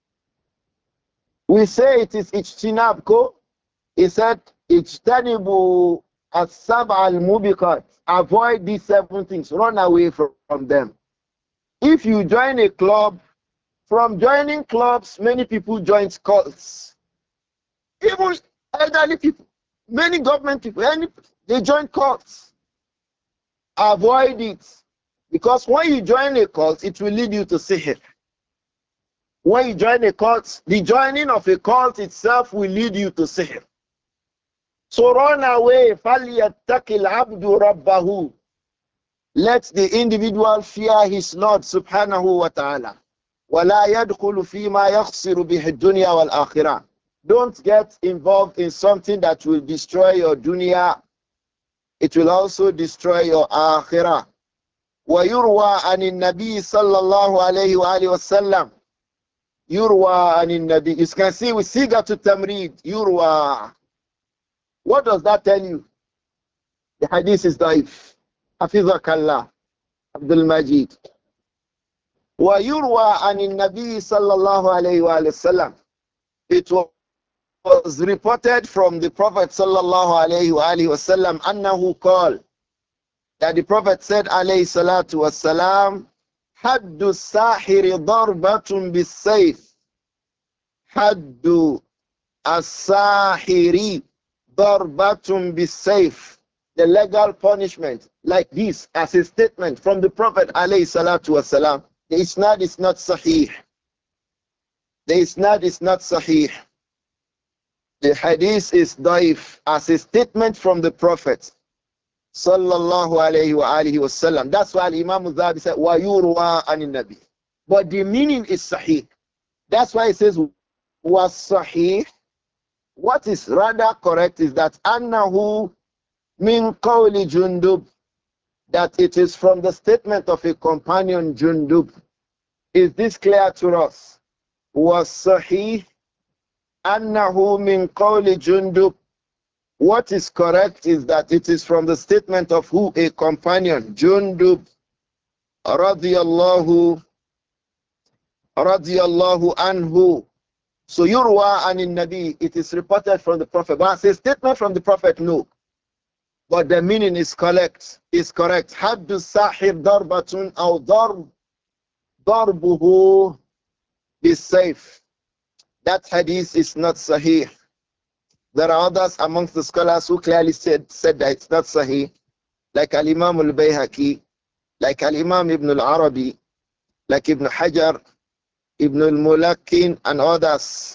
We say it is ijtinab ko. He said, ijtanibu as-sab al-mubiqat. Avoid these seven things. Run away from, from them. If you join a club, from joining clubs, many people join cults. Even elderly people, many government people, any, they join cults. Avoid it. Because when you join a cult, it will lead you to sihr. When you join a cult, the joining of a cult itself will lead you to sihr. So run away. فَلْيَتَّقِ الْعَبْدُ رَبَّهُ. Let the individual fear his Lord subhanahu wa ta'ala. وَلَا يَدْخُلُ فِي مَا يَخْسِرُ بِهِ الدُّنْيَا وَالْآخِرَةِ. Don't get involved in something that will destroy your dunya. It will also destroy your akhirah. وَيُرْوَى عَنِ النَّبِيِّ صَلَّى اللَّهُ عَلَيْهِ وَآلِهِ وَسَلَّمَ. يُرْوَى عَنِ النَّبِيِّ. You can see with siga to tamrid. يُرْوَى. What does that tell you? The hadith is daif. حفظك الله. Abdul Majid. وَيُرْوَى عَنِ النَّبِيِّ صَلَّى اللَّهُ عَلَيْهِ وَآلِهِ وَسَلَّمَ. It was reported from the Prophet sallallahu alayhi wa alihi wasallam annahu qala, that the Prophet said alayhi salatu wassalam, haddu sahiri darbatun bis-sayf. Haddu as-sahiri darbatun bis-sayf. The legal punishment, like this, as a statement from the Prophet alayhi salatu wassalam. The isnad is not sahih. The isnad is not sahih. The hadith is daif as a statement from the Prophet sallallahu alayhi wa alihi wasallam. That's why Imam al-Zahabi said, wa yurwa anin nabi. But the meaning is sahih. That's why it says, was sahih. What is rather correct is that annahu min qawli Jundub, that it is from the statement of a companion Jundub. Is this clear to us? Was sahih. Annahu min qawli Jundub. What is correct is that it is from the statement of who? A companion, Jundub radiyallahu radiyallahu anhu. So yurwa anin nabi, it is reported from the Prophet. But as a statement from the Prophet, no. But the meaning is correct. Is correct. Haddu sahir darbatun aw darb darbuhu bis-sayf. That hadith is not sahih. There are others amongst the scholars who clearly said, said that it's not sahih, like Al-Imam al-Bayhaqi, like Al-Imam Ibn al-Arabi, like Ibn Hajar, Ibn al-Mulakkin, and others.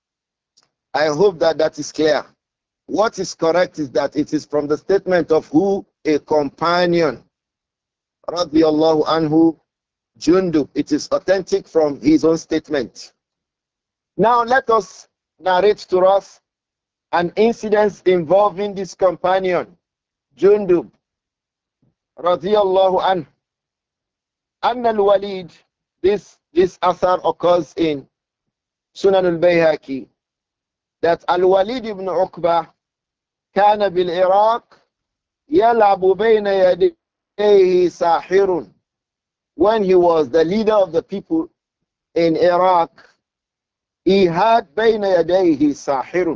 I hope that that is clear. What is correct is that it is from the statement of who? A companion, radiyallahu anhu, Jundub. It is authentic from his own statement. Now let us narrate to us an incident involving this companion, Jundub, radiyallahu anhu. Anna al-Walid, this, this asar occurs in Sunan al-Bayhaqi, that al-Walid ibn Uqba kana bil-Iraq yal'abu bayna yadayhi sahirun. When he was the leader of the people in Iraq, he had bayna yadayhi sahirun.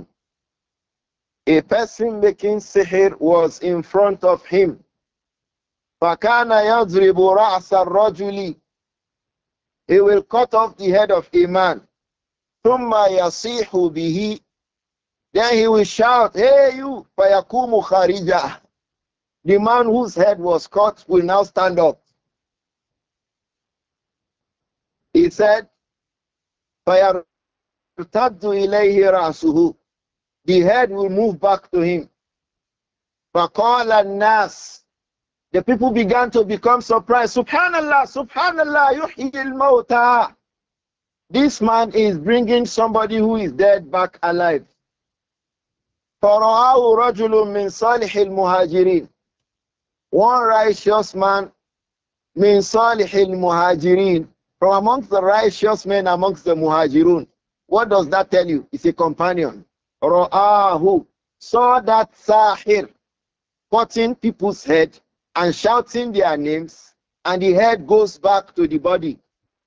A person making sihr was in front of him. فَكَانَ يَضْرِبُ رَأْسَ الرَّجُلِ. He will cut off the head of a man. ثُمَّ يَصِيحُ بِهِ. Then he will shout, hey you, فَيَقُومُ خَارِجًا. The man whose head was cut will now stand up. He said, فَيَرْتَدُّ إِلَيْهِ رَأْسُهُ. The head will move back to him. فَقَالَ النَّاسِ. The people began to become surprised. Subhanallah, Subhanallah, yuhyi al-mawta. This man is bringing somebody who is dead back alive. فَرَآهُ رَجُلٌ مِّن صَالِحِ الْمُهَاجِرِينَ. One righteous man, مِّن صَالِحِ الْمُهَاجِرِينَ, from amongst the righteous men amongst the muhajirun. What does that tell you? It's a companion. Ra'ahu, saw that sahir. cutting people's head and shouting their names, and the head goes back to the body.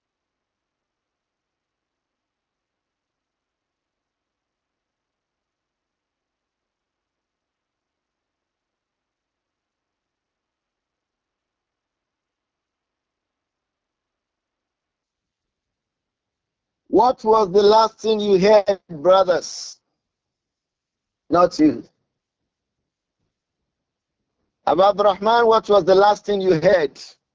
What was the last thing you heard, brothers? Not you. Abu Abdurrahman, what was the last thing you heard?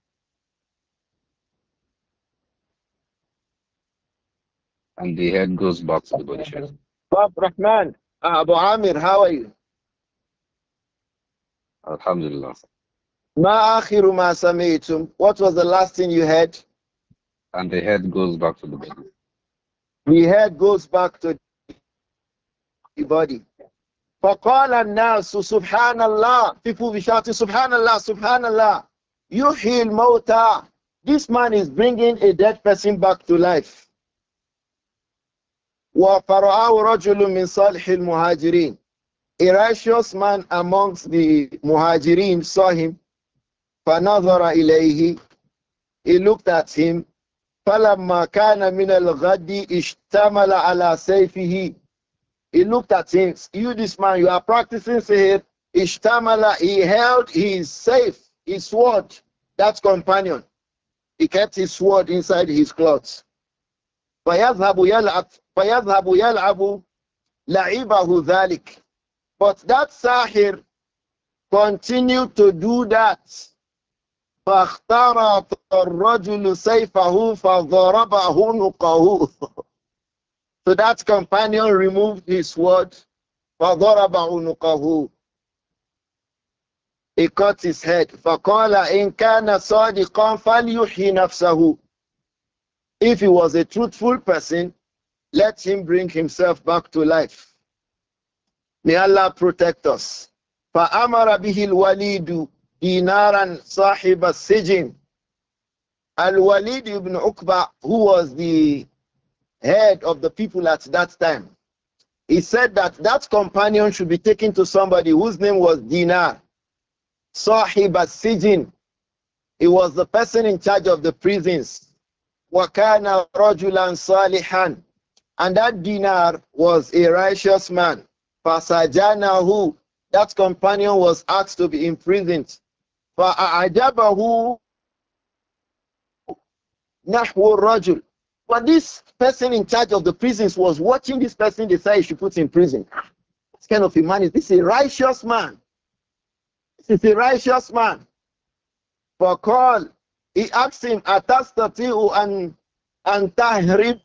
And the head goes back to the body, Sheikh. Abu Abdurrahman, uh, Abu Amir, how are you? Alhamdulillah. Ma akhiru ma sami'tum. What was the last thing you heard? And the head goes back to the body. The head goes back to the body. فَقَالَ النَّاسُ سُبْحَانَ اللَّهِ. People will shout, Subhanallah, Subhanallah. يُحْيِي الْمَوْتَى. This man is bringing a dead person back to life. وَفَرَآهُ رَجُلٌ مِّن صَالِحِ الْمُهَاجِرِينَ. A righteous man amongst the muhajirin saw him. فَنَظَرَ إِلَيْهِ. He looked at him. فَلَمَّا كَانَ مِنَ الْغَدِّ اشْتَمَلَ عَلَى سَيْفِهِ. He looked at him. You, this man, you are practicing sihr. Ishtamala, he held his safe, his sword, that companion. He kept his sword inside his clothes. فَيَذْهَبُ يَلْعَبُ فَيَذْهَبُ يَلْعَبُ لَعِبَهُ ذَلِكَ. But that sahir continued to do that. فَاخْتَرَطَ الرَّجُلُ سَيْفَهُ فَضَرَبَهُ نُقَهُ. So that companion removed his sword. فَضَرَبَ عُنُقَهُ. He cut his head. فَقَالَ إِنْ كَانَ صَادِقًا فَلْيُحْيِ نَفْسَهُ. If he was a truthful person, let him bring himself back to life. May Allah protect us. فَأَمَرَ بِهِ الْوَلِيدُ دِينَارًا صَاحِبَ السِّجِنِ. Al-Walid ibn Uqba, who was the head of the people at that time, he said that that companion should be taken to somebody whose name was Dinar. Sahib as-Sijin. He was the person in charge of the prisons. Wakana rajulan salihan. And that Dinar was a righteous man. Fasajanahu. That companion was asked to be imprisoned. Fa'ajabahu nahwu rajul. But this person in charge of the prisons was watching this person decide he should put in prison. This kind of a man is this a righteous man? This is a righteous man. For call, he asked him, Atastati'u an an tahrib.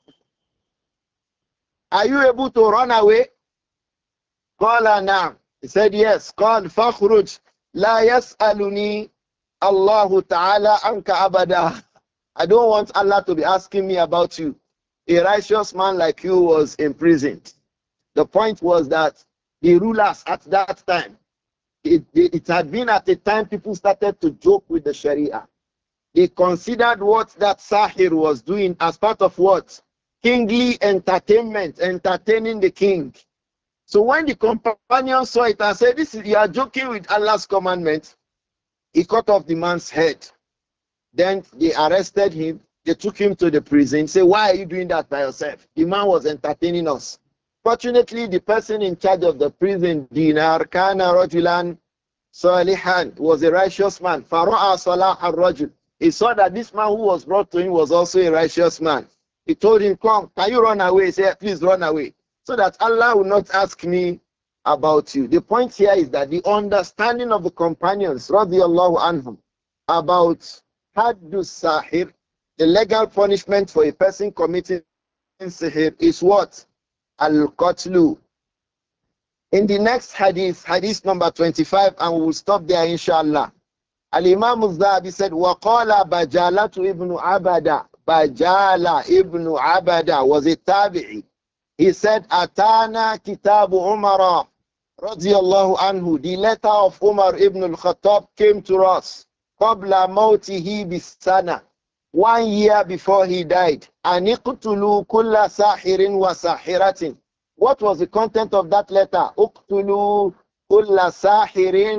Are you able to run away? Qala na'am. He said yes. Qal fakhruj la yas'aluni Allahu ta'ala anka abada. I don't want Allah to be asking me about you. A righteous man like you was imprisoned. The point was that the rulers at that time, it, it, it had been at a time people started to joke with the Sharia. They considered what that Sahir was doing as part of what? Kingly entertainment, entertaining the king. So when the companion saw it and said, "This is you are joking with Allah's commandment," he cut off the man's head. Then they arrested him. They took him to the prison. Say, "Why are you doing that by yourself?" The man was entertaining us. Fortunately, the person in charge of the prison, Dinar Kana Rajulan Salihan, was a righteous man. Fara'a Salah al-Rajul. He saw that this man who was brought to him was also a righteous man. He told him, "Come, can you run away?" He said, "Please run away, so that Allah will not ask me about you." The point here is that the understanding of the companions, radiallahu anhum, about Haddu Sahir, the legal punishment for a person committing Sahir, is what? Al-Qatlu. In the next hadith, hadith number twenty-five, and we will stop there, inshallah. Al-Imam al-Zahabi said, وَقَالَ بَجَالَةُ ibn Abada. Bajala ibn Abada was a tabi'i. He said, Atana kitabu Umar radiyallahu anhu. The letter of Umar ibn al-Khattab came to us. Qabla mawtihi bisana. One year before he died. Aniqtulu kulla sahirin wa sahiratin. What was the content of that letter? Uqtulu kulla sahirin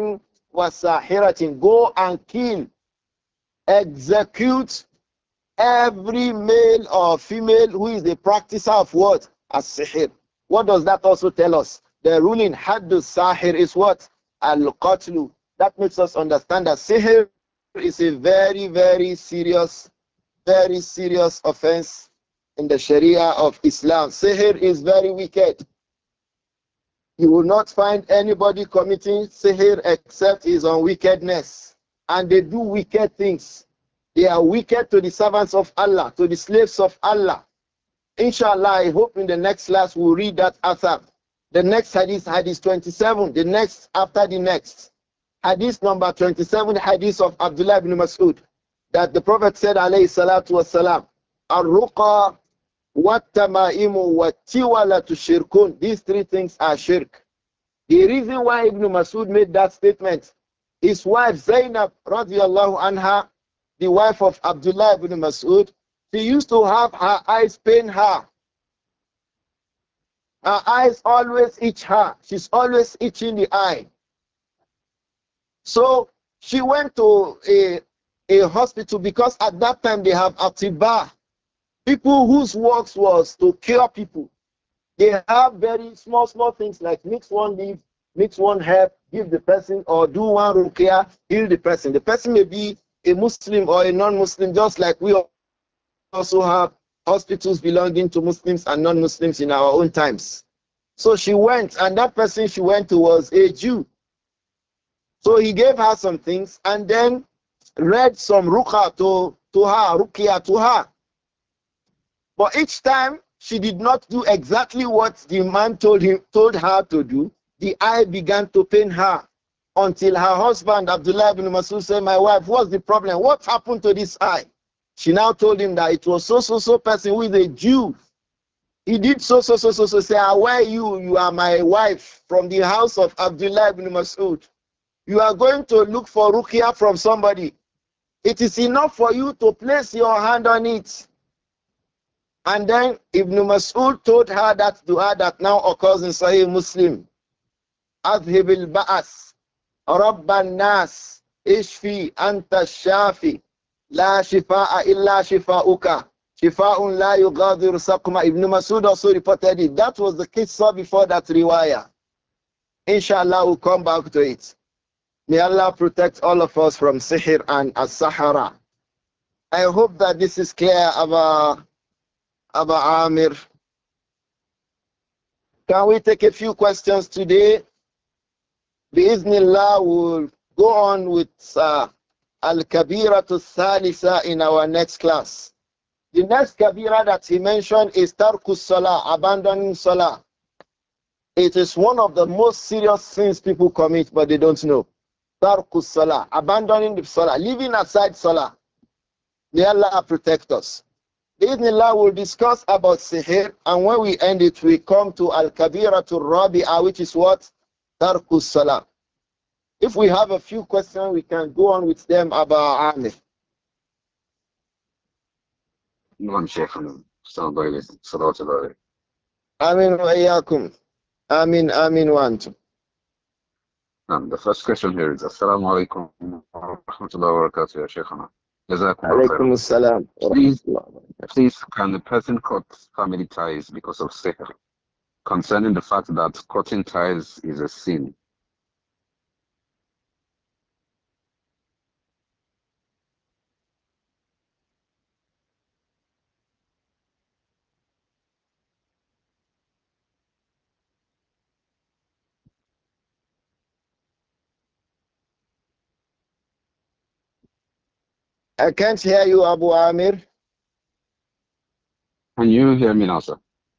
وَسَاحِرَةٍ. Go and kill, execute every male or female who is a practicer of what? As-sihir. What does that also tell us? The ruling haddu sahir is what? Al-qatlu. That makes us understand that sihir is a very, very serious, very serious offense in the Sharia of Islam. Sihir is very wicked. You will not find anybody committing sihir except his own wickedness. And they do wicked things. They are wicked to the servants of Allah, to the slaves of Allah. Inshallah, I hope in the next class we'll read that author. The next hadith, hadith twenty-seven, the next after the next. Hadith number twenty-seven, hadith of Abdullah ibn Mas'ud. That the Prophet said, alayhi salatu wasalam, Ar-ruqa wat-tama'imu wat-tiwalatu shirkun. These three things are shirk. The reason why Ibn Mas'ud made that statement, his wife Zainab radiallahu anha, the wife of Abdullah ibn Mas'ud, she used to have her eyes pain her. Her eyes always itch her. She's always itching the eye. So she went to a, a hospital because at that time they have atibah, people whose works was to cure people. They have very small, small things like mix one leaf, mix one herb, give the person, or do one ruqyah, heal the person. The person may be a Muslim or a non-Muslim, just like we also have hospitals belonging to Muslims and non-Muslims in our own times. So she went, and that person she went to was a Jew. So he gave her some things and then read some ruqyah to, to her, ruqyah to her. But each time she did not do exactly what the man told him, told her to do. The eye began to pain her until her husband, Abdullah ibn Masud, said, my wife, what's the problem? What happened to this eye? She now told him that it was so, so, so person who is a Jew. He did so, so, so, so, so, say, ah, where are you? You are my wife from the house of Abdullah ibn Masud. You are going to look for ruqyah from somebody. It is enough for you to place your hand on it. And then Ibn Mas'ud told her that dua that now occurs in Sahih Muslim. أذهب البأس رب الناس اشفي أنت الشافي لا شفاء إلا شفاؤك شفاء لا يغادر سقما. Ibn Mas'ud also reported it. That was the qissa before that riwayah. Inshallah, we'll come back to it. May Allah protect all of us from sihr and as-sahara. I hope that this is clear, Aba, Aba Amir. Can we take a few questions today? Biiznillah, we'll go on with uh, Al-Kabira to Thalitha in our next class. The next Kabira that he mentioned is Tarkus Salah, abandoning Salah. It is one of the most serious sins people commit, but they don't know. Tarkus Salah, abandoning the Salah, leaving aside Salah. May Allah protect us. Bismillah, we'll discuss about Sihir, and when we end it, we come to Al-Kabira to Rabi'ah, which is what? Tarkus Salah. If we have a few questions, we can go on with them about Amir. نعم شيخنا السلام عليكم صلوات الله عليه. Amin wa iyaakum. Amin, amin wa antum. نعم, the first question here is Assalamu alaikum wa rahmatullahi wa barakatuh ya Shaykhana. Jazakum Allah khairan. Alaykum as-salam. Please, please, can the person cut family ties because of sihr? Concerning the fact that cutting ties is a sin. I can't hear you, Abu Amir. Can you hear me now, sir?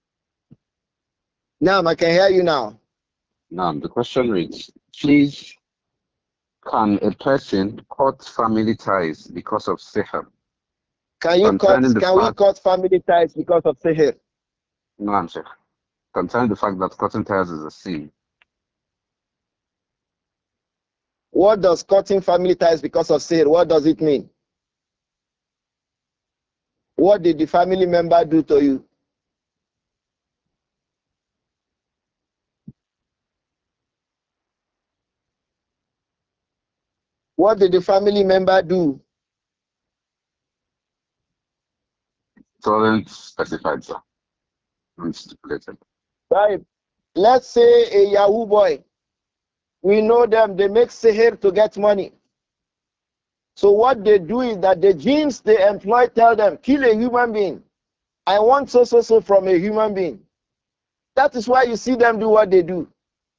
Naam, I can hear you now. Now, the question reads, please, can a person cut family ties because of sihr? Can you cut, Concerning the can we fact, cut family ties because of Sihir? no, I'm sure. Concerning the fact that cutting ties is a sin. What does cutting family ties because of Sihir, what does it mean? What did the family member do to you? What did the family member do? It wasn't specified, sir. Not stipulated. Right. Let's say a Yahoo boy. We know them, they make sihir to get money. So what they do is that the genes they employ tell them, kill a human being. I want so, so, so from a human being. That is why you see them do what they do.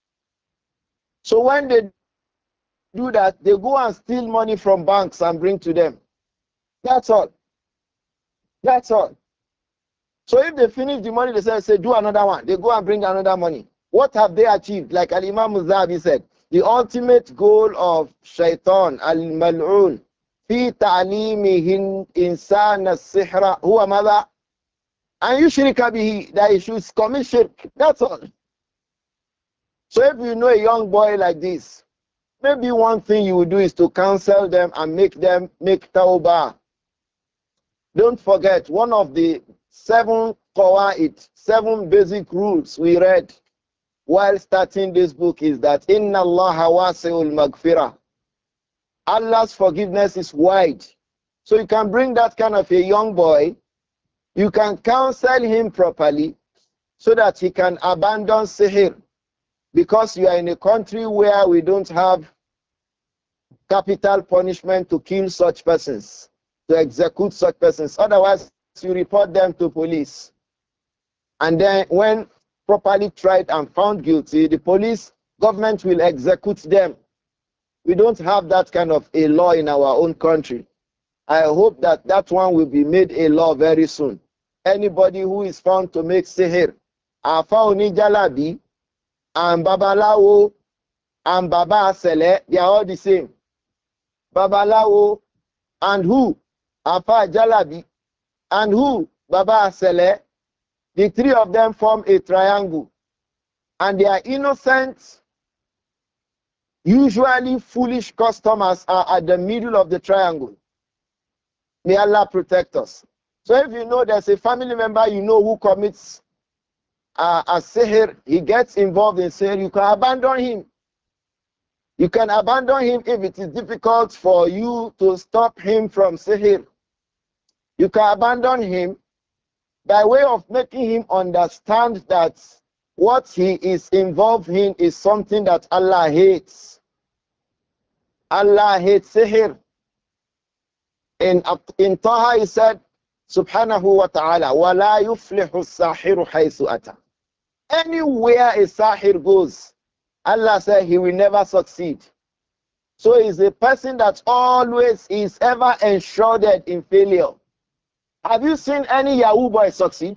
So when they do that, they go and steal money from banks and bring to them. That's all. That's all. So if they finish the money, they say, say, do another one. They go and bring another money. What have they achieved? Like Al-Imam Zahabi said, the ultimate goal of shaitan, al-mal'un, fi ta'limihin insan al-sihra, huwa mada? And you shirika bihi, that he should commit shirk. That's all. So if you know a young boy like this, maybe one thing you will do is to counsel them and make them make tawbah. Don't forget, one of the seven qawaid, seven basic rules we read while starting this book is that Inna Allah wasi'ul maghfirah. Allah's forgiveness is wide. So you can bring that kind of a young boy, you can counsel him properly so that he can abandon sihir. Because you are in a country where we don't have capital punishment to kill such persons, to execute such persons. Otherwise, you report them to police. And then when properly tried and found guilty, the police, government will execute them. We don't have that kind of a law in our own country. I hope that that one will be made a law very soon. Anybody who is found to make sihir, Afaoni Jalabi, and Babalawo, and Baba Sele, they are all the same. Babalawo, and who? Afa Jalabi, and who? Baba Sele. The three of them form a triangle. And they are innocent. Usually foolish customers are at the middle of the triangle. May Allah protect us. So if you know there's a family member you know who commits uh, a sihir, he gets involved in sihir, you can abandon him. You can abandon him if it is difficult for you to stop him from sihir. You can abandon him by way of making him understand that what he is involved in is something that Allah hates. Allah hates sihir. In, in Taha he said, Subhanahu wa ta'ala, وَلَا يُفْلِحُ السَّاحِرُ حَيْثُ أَتَى. Anywhere a sahir goes, Allah said he will never succeed. So he's a person that always is ever enshrouded in failure. Have you seen any Yahoo boy succeed?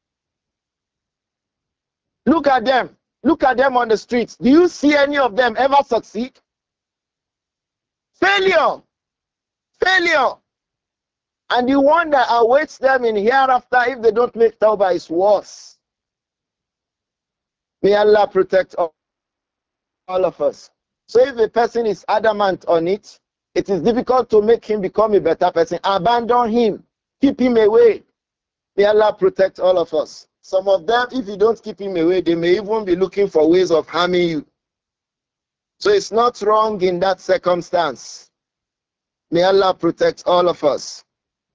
Look at them. Look at them on the streets. Do you see any of them ever succeed? Failure. Failure. And the one that awaits them in hereafter if they don't make tawbah is worse. May Allah protect all, all of us. So if a person is adamant on it, it is difficult to make him become a better person. Abandon him. Keep him away. May Allah protect all of us. Some of them, if you don't keep him away, they may even be looking for ways of harming you. So it's not wrong in that circumstance. May Allah protect all of us.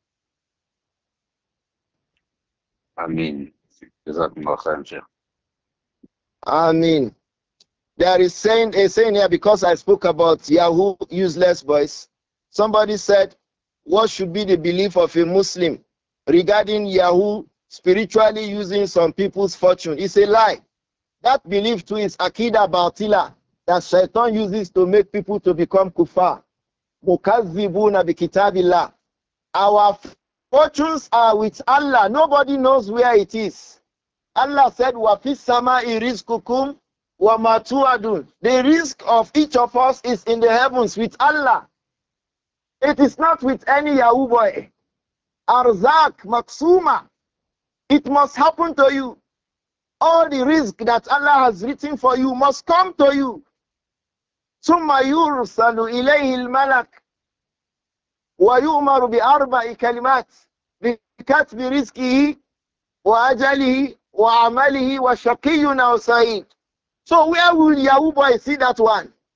Ameen. Jazakumullah khairan. Ameen. There is saying, a saying here, because I spoke about Yahoo useless boys. Somebody said, what should be the belief of a Muslim regarding Yahoo spiritually using some people's fortune? It's a lie. That belief too is Akida Bautila that Shaitan uses to make people to become kuffar. Mukazzibuna bi kitabillah. Our fortunes are with Allah. Nobody knows where it is. Allah said, Wa fis sama'i rizqukum wa ma tu'adun. The risk of each of us is in the heavens with Allah. It is not with any Yahoo boy. Arzak, Maksuma. It must happen to you. All the risk that Allah has written for you must come to you. ثم يرسل إليه الملك ويؤمر بأربع كلمات بكتب رزقه وأجله وعمله وشقي أو سعيد. So where will Yahoo boy see that one?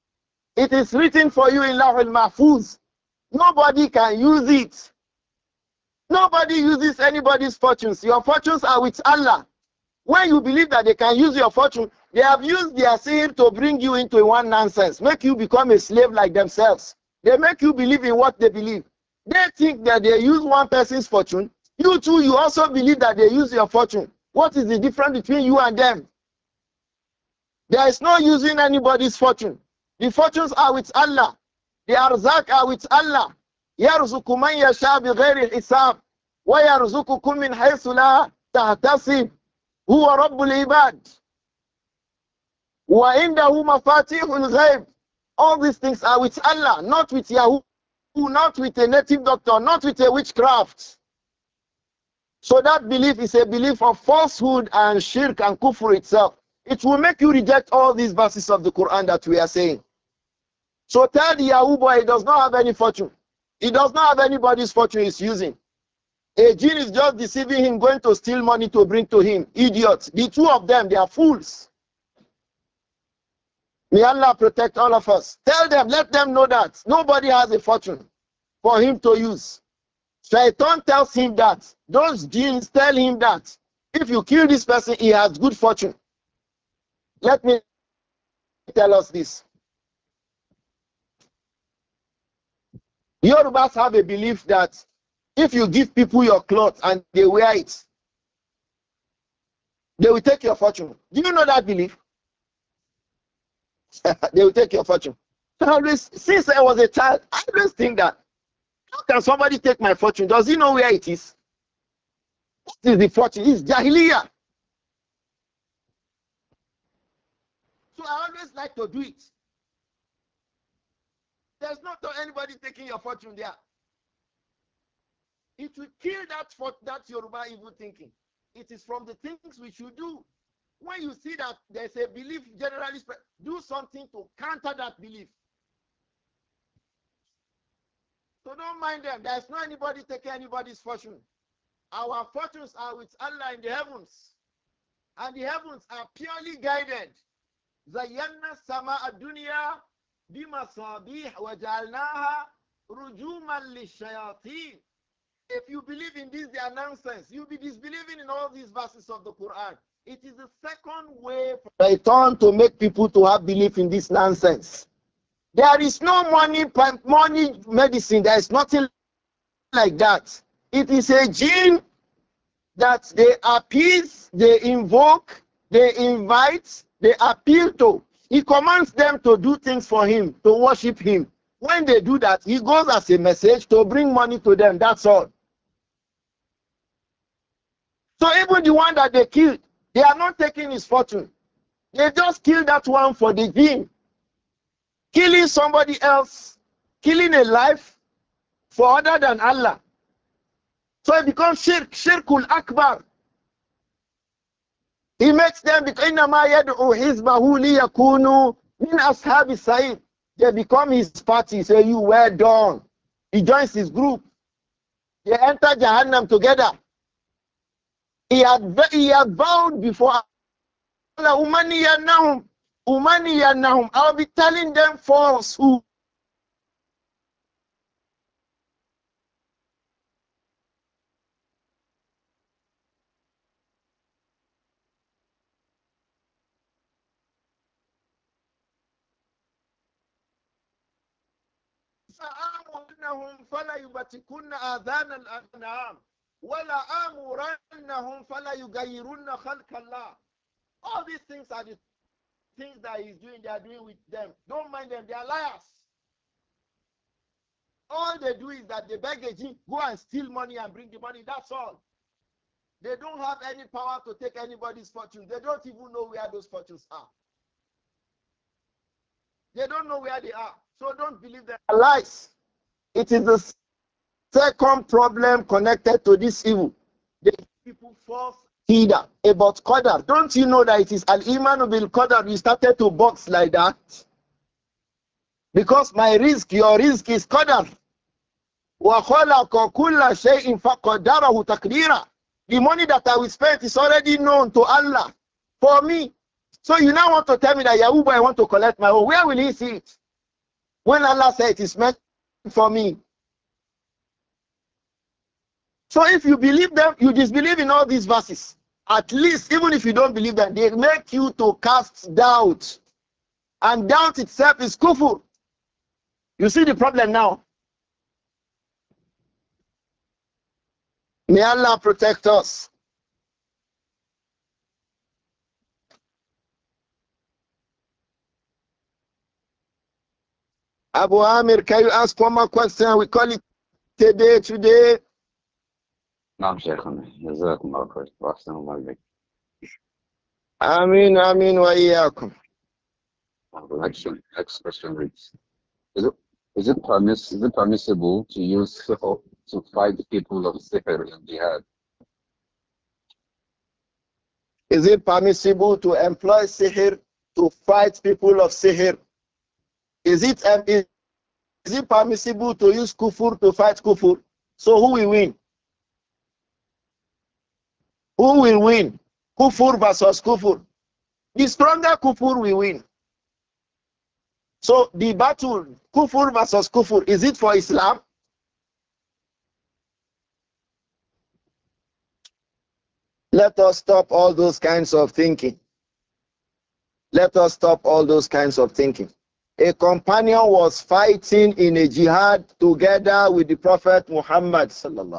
It is written for you in Lawh al-Mahfuz. Nobody can use it. Nobody uses anybody's fortunes. Your fortunes are with Allah. When you believe that they can use your fortune, they have used their sin to bring you into one nonsense, make you become a slave like themselves. They make you believe in what they believe. They think that they use one person's fortune. You too, you also believe that they use your fortune. What is the difference between you and them? There is no using anybody's fortune. The fortunes are with Allah. The arzak are with Allah. يَرْزُقُ مَنْ يَشَاءُ بِغَيْرِ حِسَابٍ وَيَرْزُقُكُم مِّنْ حَيْثُ لَا تَحْتَسِبُ هُوَ رَبُّ الْعِبَادِ وَعِنْدَهُ مَفَاتِيحُ الْغَيْبِ. All these things are with Allah, not with Yahoo, not with a native doctor, not with a witchcraft. So that belief is a belief of falsehood and shirk and kufr itself. It will make you reject all these verses of the Quran that we are saying. So tell the Yahoo boy he does not have any fortune. He does not have anybody's fortune he's using. A jinn is just deceiving him, going to steal money to bring to him. Idiots. The two of them, they are fools. May Allah protect all of us. Tell them, let them know that nobody has a fortune for him to use. Shaitan tells him that. Those jinns tell him that if you kill this person, he has good fortune. Let me tell us this. Yorubas have a belief that if you give people your clothes and they wear it, they will take your fortune. Do you know that belief? They will take your fortune. I always, since I was a child, I always think that, how can somebody take my fortune? Does he know where it is? What is the fortune? It's Jahiliyyah. So I always like to do it. There's not anybody taking your fortune there. It will kill that for that Yoruba evil thinking. It is from the things we should do. When you see that there's a belief generally spread, do something to counter that belief. So don't mind them. There's not anybody taking anybody's fortune. Our fortunes are with Allah in the heavens. And the heavens are purely guided. Zayyana sama ad-dunya bimasabih wa ja'alnaha rujuman lishayatin. If you believe in this, they are nonsense. You'll be disbelieving in all these verses of the Quran. It is the second way for Shaitan to make people to have belief in this nonsense. There is no money, money medicine. There is nothing like that. It is a jinn that they appease, they invoke, they invite, they appeal to. He commands them to do things for him, to worship him. When they do that, he goes as a message to bring money to them. That's all. So even the one that they killed, they are not taking his fortune. They just killed that one for the jinn. Killing somebody else, killing a life for other than Allah. So it becomes shirk, shirkul akbar. He makes them become They become his party. Say, you were done. He joins his group. They enter Jahannam together. He had, he had vowed before Allah, I'll be telling them falsehood. فآمرنهم فلا يبتكن آذان الأنعام ولا آمرنهم فلا يغيرن خلق الله. All these things are the things that he's doing, they are doing with them. Don't mind them, they are liars. All they do is that they beg a jinn, go and steal money and bring the money, that's all. They don't have any power to take anybody's fortune. They don't even know where those fortunes are. They don't know where they are. So don't believe them. Lies. It is the second problem connected to this evil. The people false Qida about Qadar. Don't you know that it is Al-Iman bil Qadar? You started to box like that. Because my risk, your risk is Qadar. وَخَلَقَ كُلَّ شَيْءٍ فَقَدَرَهُ تَقْدِيرًا. The money that I will spend is already known to Allah for me. So you now want to tell me that Yahuba I want to collect my own. Where will he see it? When Allah said it is meant for me. So if you believe them, you disbelieve in all these verses. At least, even if you don't believe them, they make you to cast doubt. And doubt itself is kufr. You see the problem now? May Allah protect us. Abu Amir, can you ask one more question? We call it today, today. نعم شيخنا جزاكم الله خير وأحسن الله إليك. Amin, amin wa iyaakum. Next, next question reads: Is it is it, permiss, is it permissible to use sihr to fight people of sihr in jihad? Is it permissible to employ sihr to fight people of sihr? Is it, um, is, is it permissible to use kufur to fight kufur? So who will win? Who will win? Kufur versus kufur. The stronger kufur will win. So the battle, kufur versus kufur, is it for Islam? Let us stop all those kinds of thinking. Let us stop all those kinds of thinking. A companion was fighting in a jihad together with the Prophet Muhammad.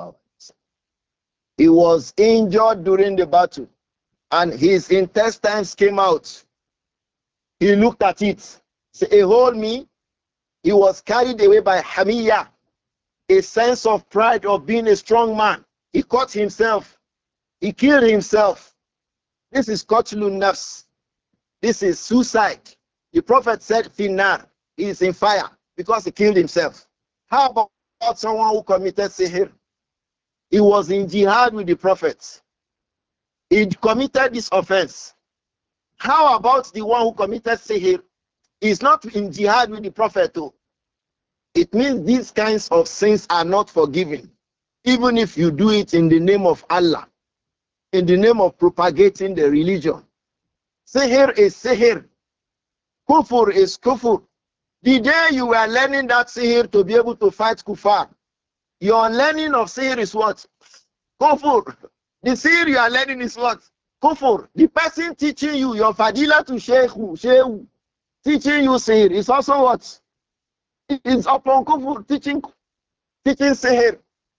He was injured during the battle and his intestines came out. He looked at it. Said, hold me. He was carried away by Hamiyah, a sense of pride of being a strong man. He caught himself. He killed himself. This is qatlun nafs. This is suicide. The Prophet said, Finnar, he is in fire because he killed himself. How about someone who committed sihr? He was in jihad with the Prophet. He committed this offense. How about the one who committed sihr? He is not in jihad with the Prophet too. It means these kinds of sins are not forgiven, even if you do it in the name of Allah, in the name of propagating the religion. Sihr is sihr. Kufur is kufur. The day you were learning that sihr to be able to fight kufar, your learning of sihr is what? Kufur. The sihr you are learning is what? Kufur. The person teaching you, your fadila to sheikhu, sheikhu, teaching you sihr is also what? It's upon kufur, teaching, teaching sihr.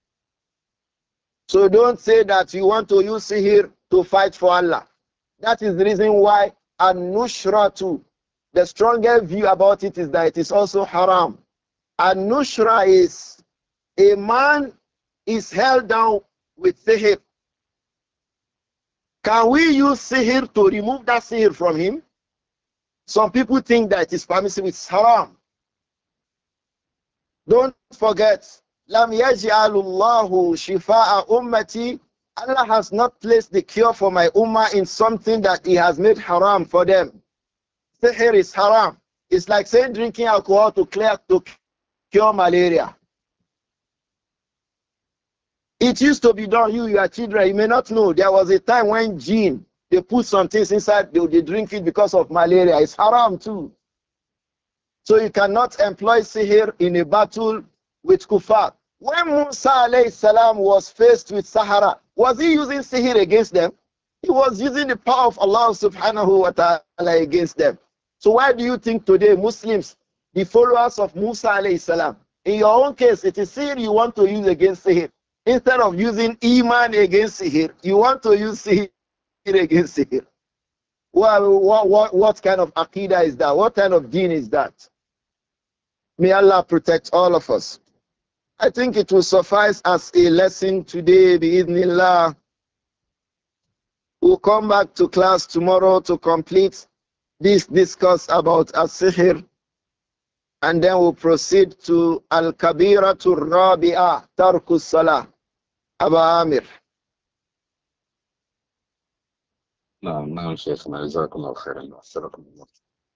So don't say that you want to use sihr to fight for Allah. That is the reason why an-nushratu, the stronger view about it is that it is also haram. An-nushra is a man is held down with sihr. Can we use sihr to remove that sihr from him? Some people think that it is permissible, it's haram. Don't forget, Lam yaj'alullahu shifa'a ummati. Allah has not placed the cure for my ummah in something that He has made haram for them. Sihr is haram. It's like saying drinking alcohol to clear to cure malaria. It used to be done. You, your children, you may not know. There was a time when jinn, they put some things inside, they, they drink it because of malaria. It's haram too. So you cannot employ sihr in a battle with kuffar. When Musa alayhi salam was faced with Sahara, was he using sihr against them? He was using the power of Allah subhanahu wa ta'ala against them. So why do you think today Muslims, the followers of Musa alayhi salam, in your own case, it is sihr you want to use against sihr. Instead of using iman against sihr, you want to use sihr against sihr. Well, what, what, what kind of aqidah is that? What kind of deen is that? May Allah protect all of us. I think it will suffice as a lesson today, bi'idhnillah. We'll come back to class tomorrow to complete this discourse about as-sihr, and then we'll proceed to al-kabiratu rabi'ah, tarku salah. Abu Amir. نعم نعم شيخنا جزاكم الله خيرا وأحسنكم الله.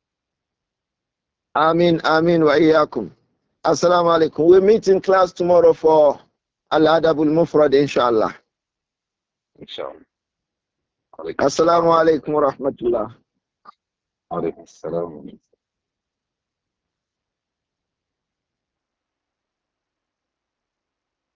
Amin, amin wa iyyakum. Assalamu alaikum. We'll meet in class tomorrow for Al-Adab al-Mufrad, inshallah. Inshallah. Assalamu alaikum wa rahmatullah. عليكم السلام.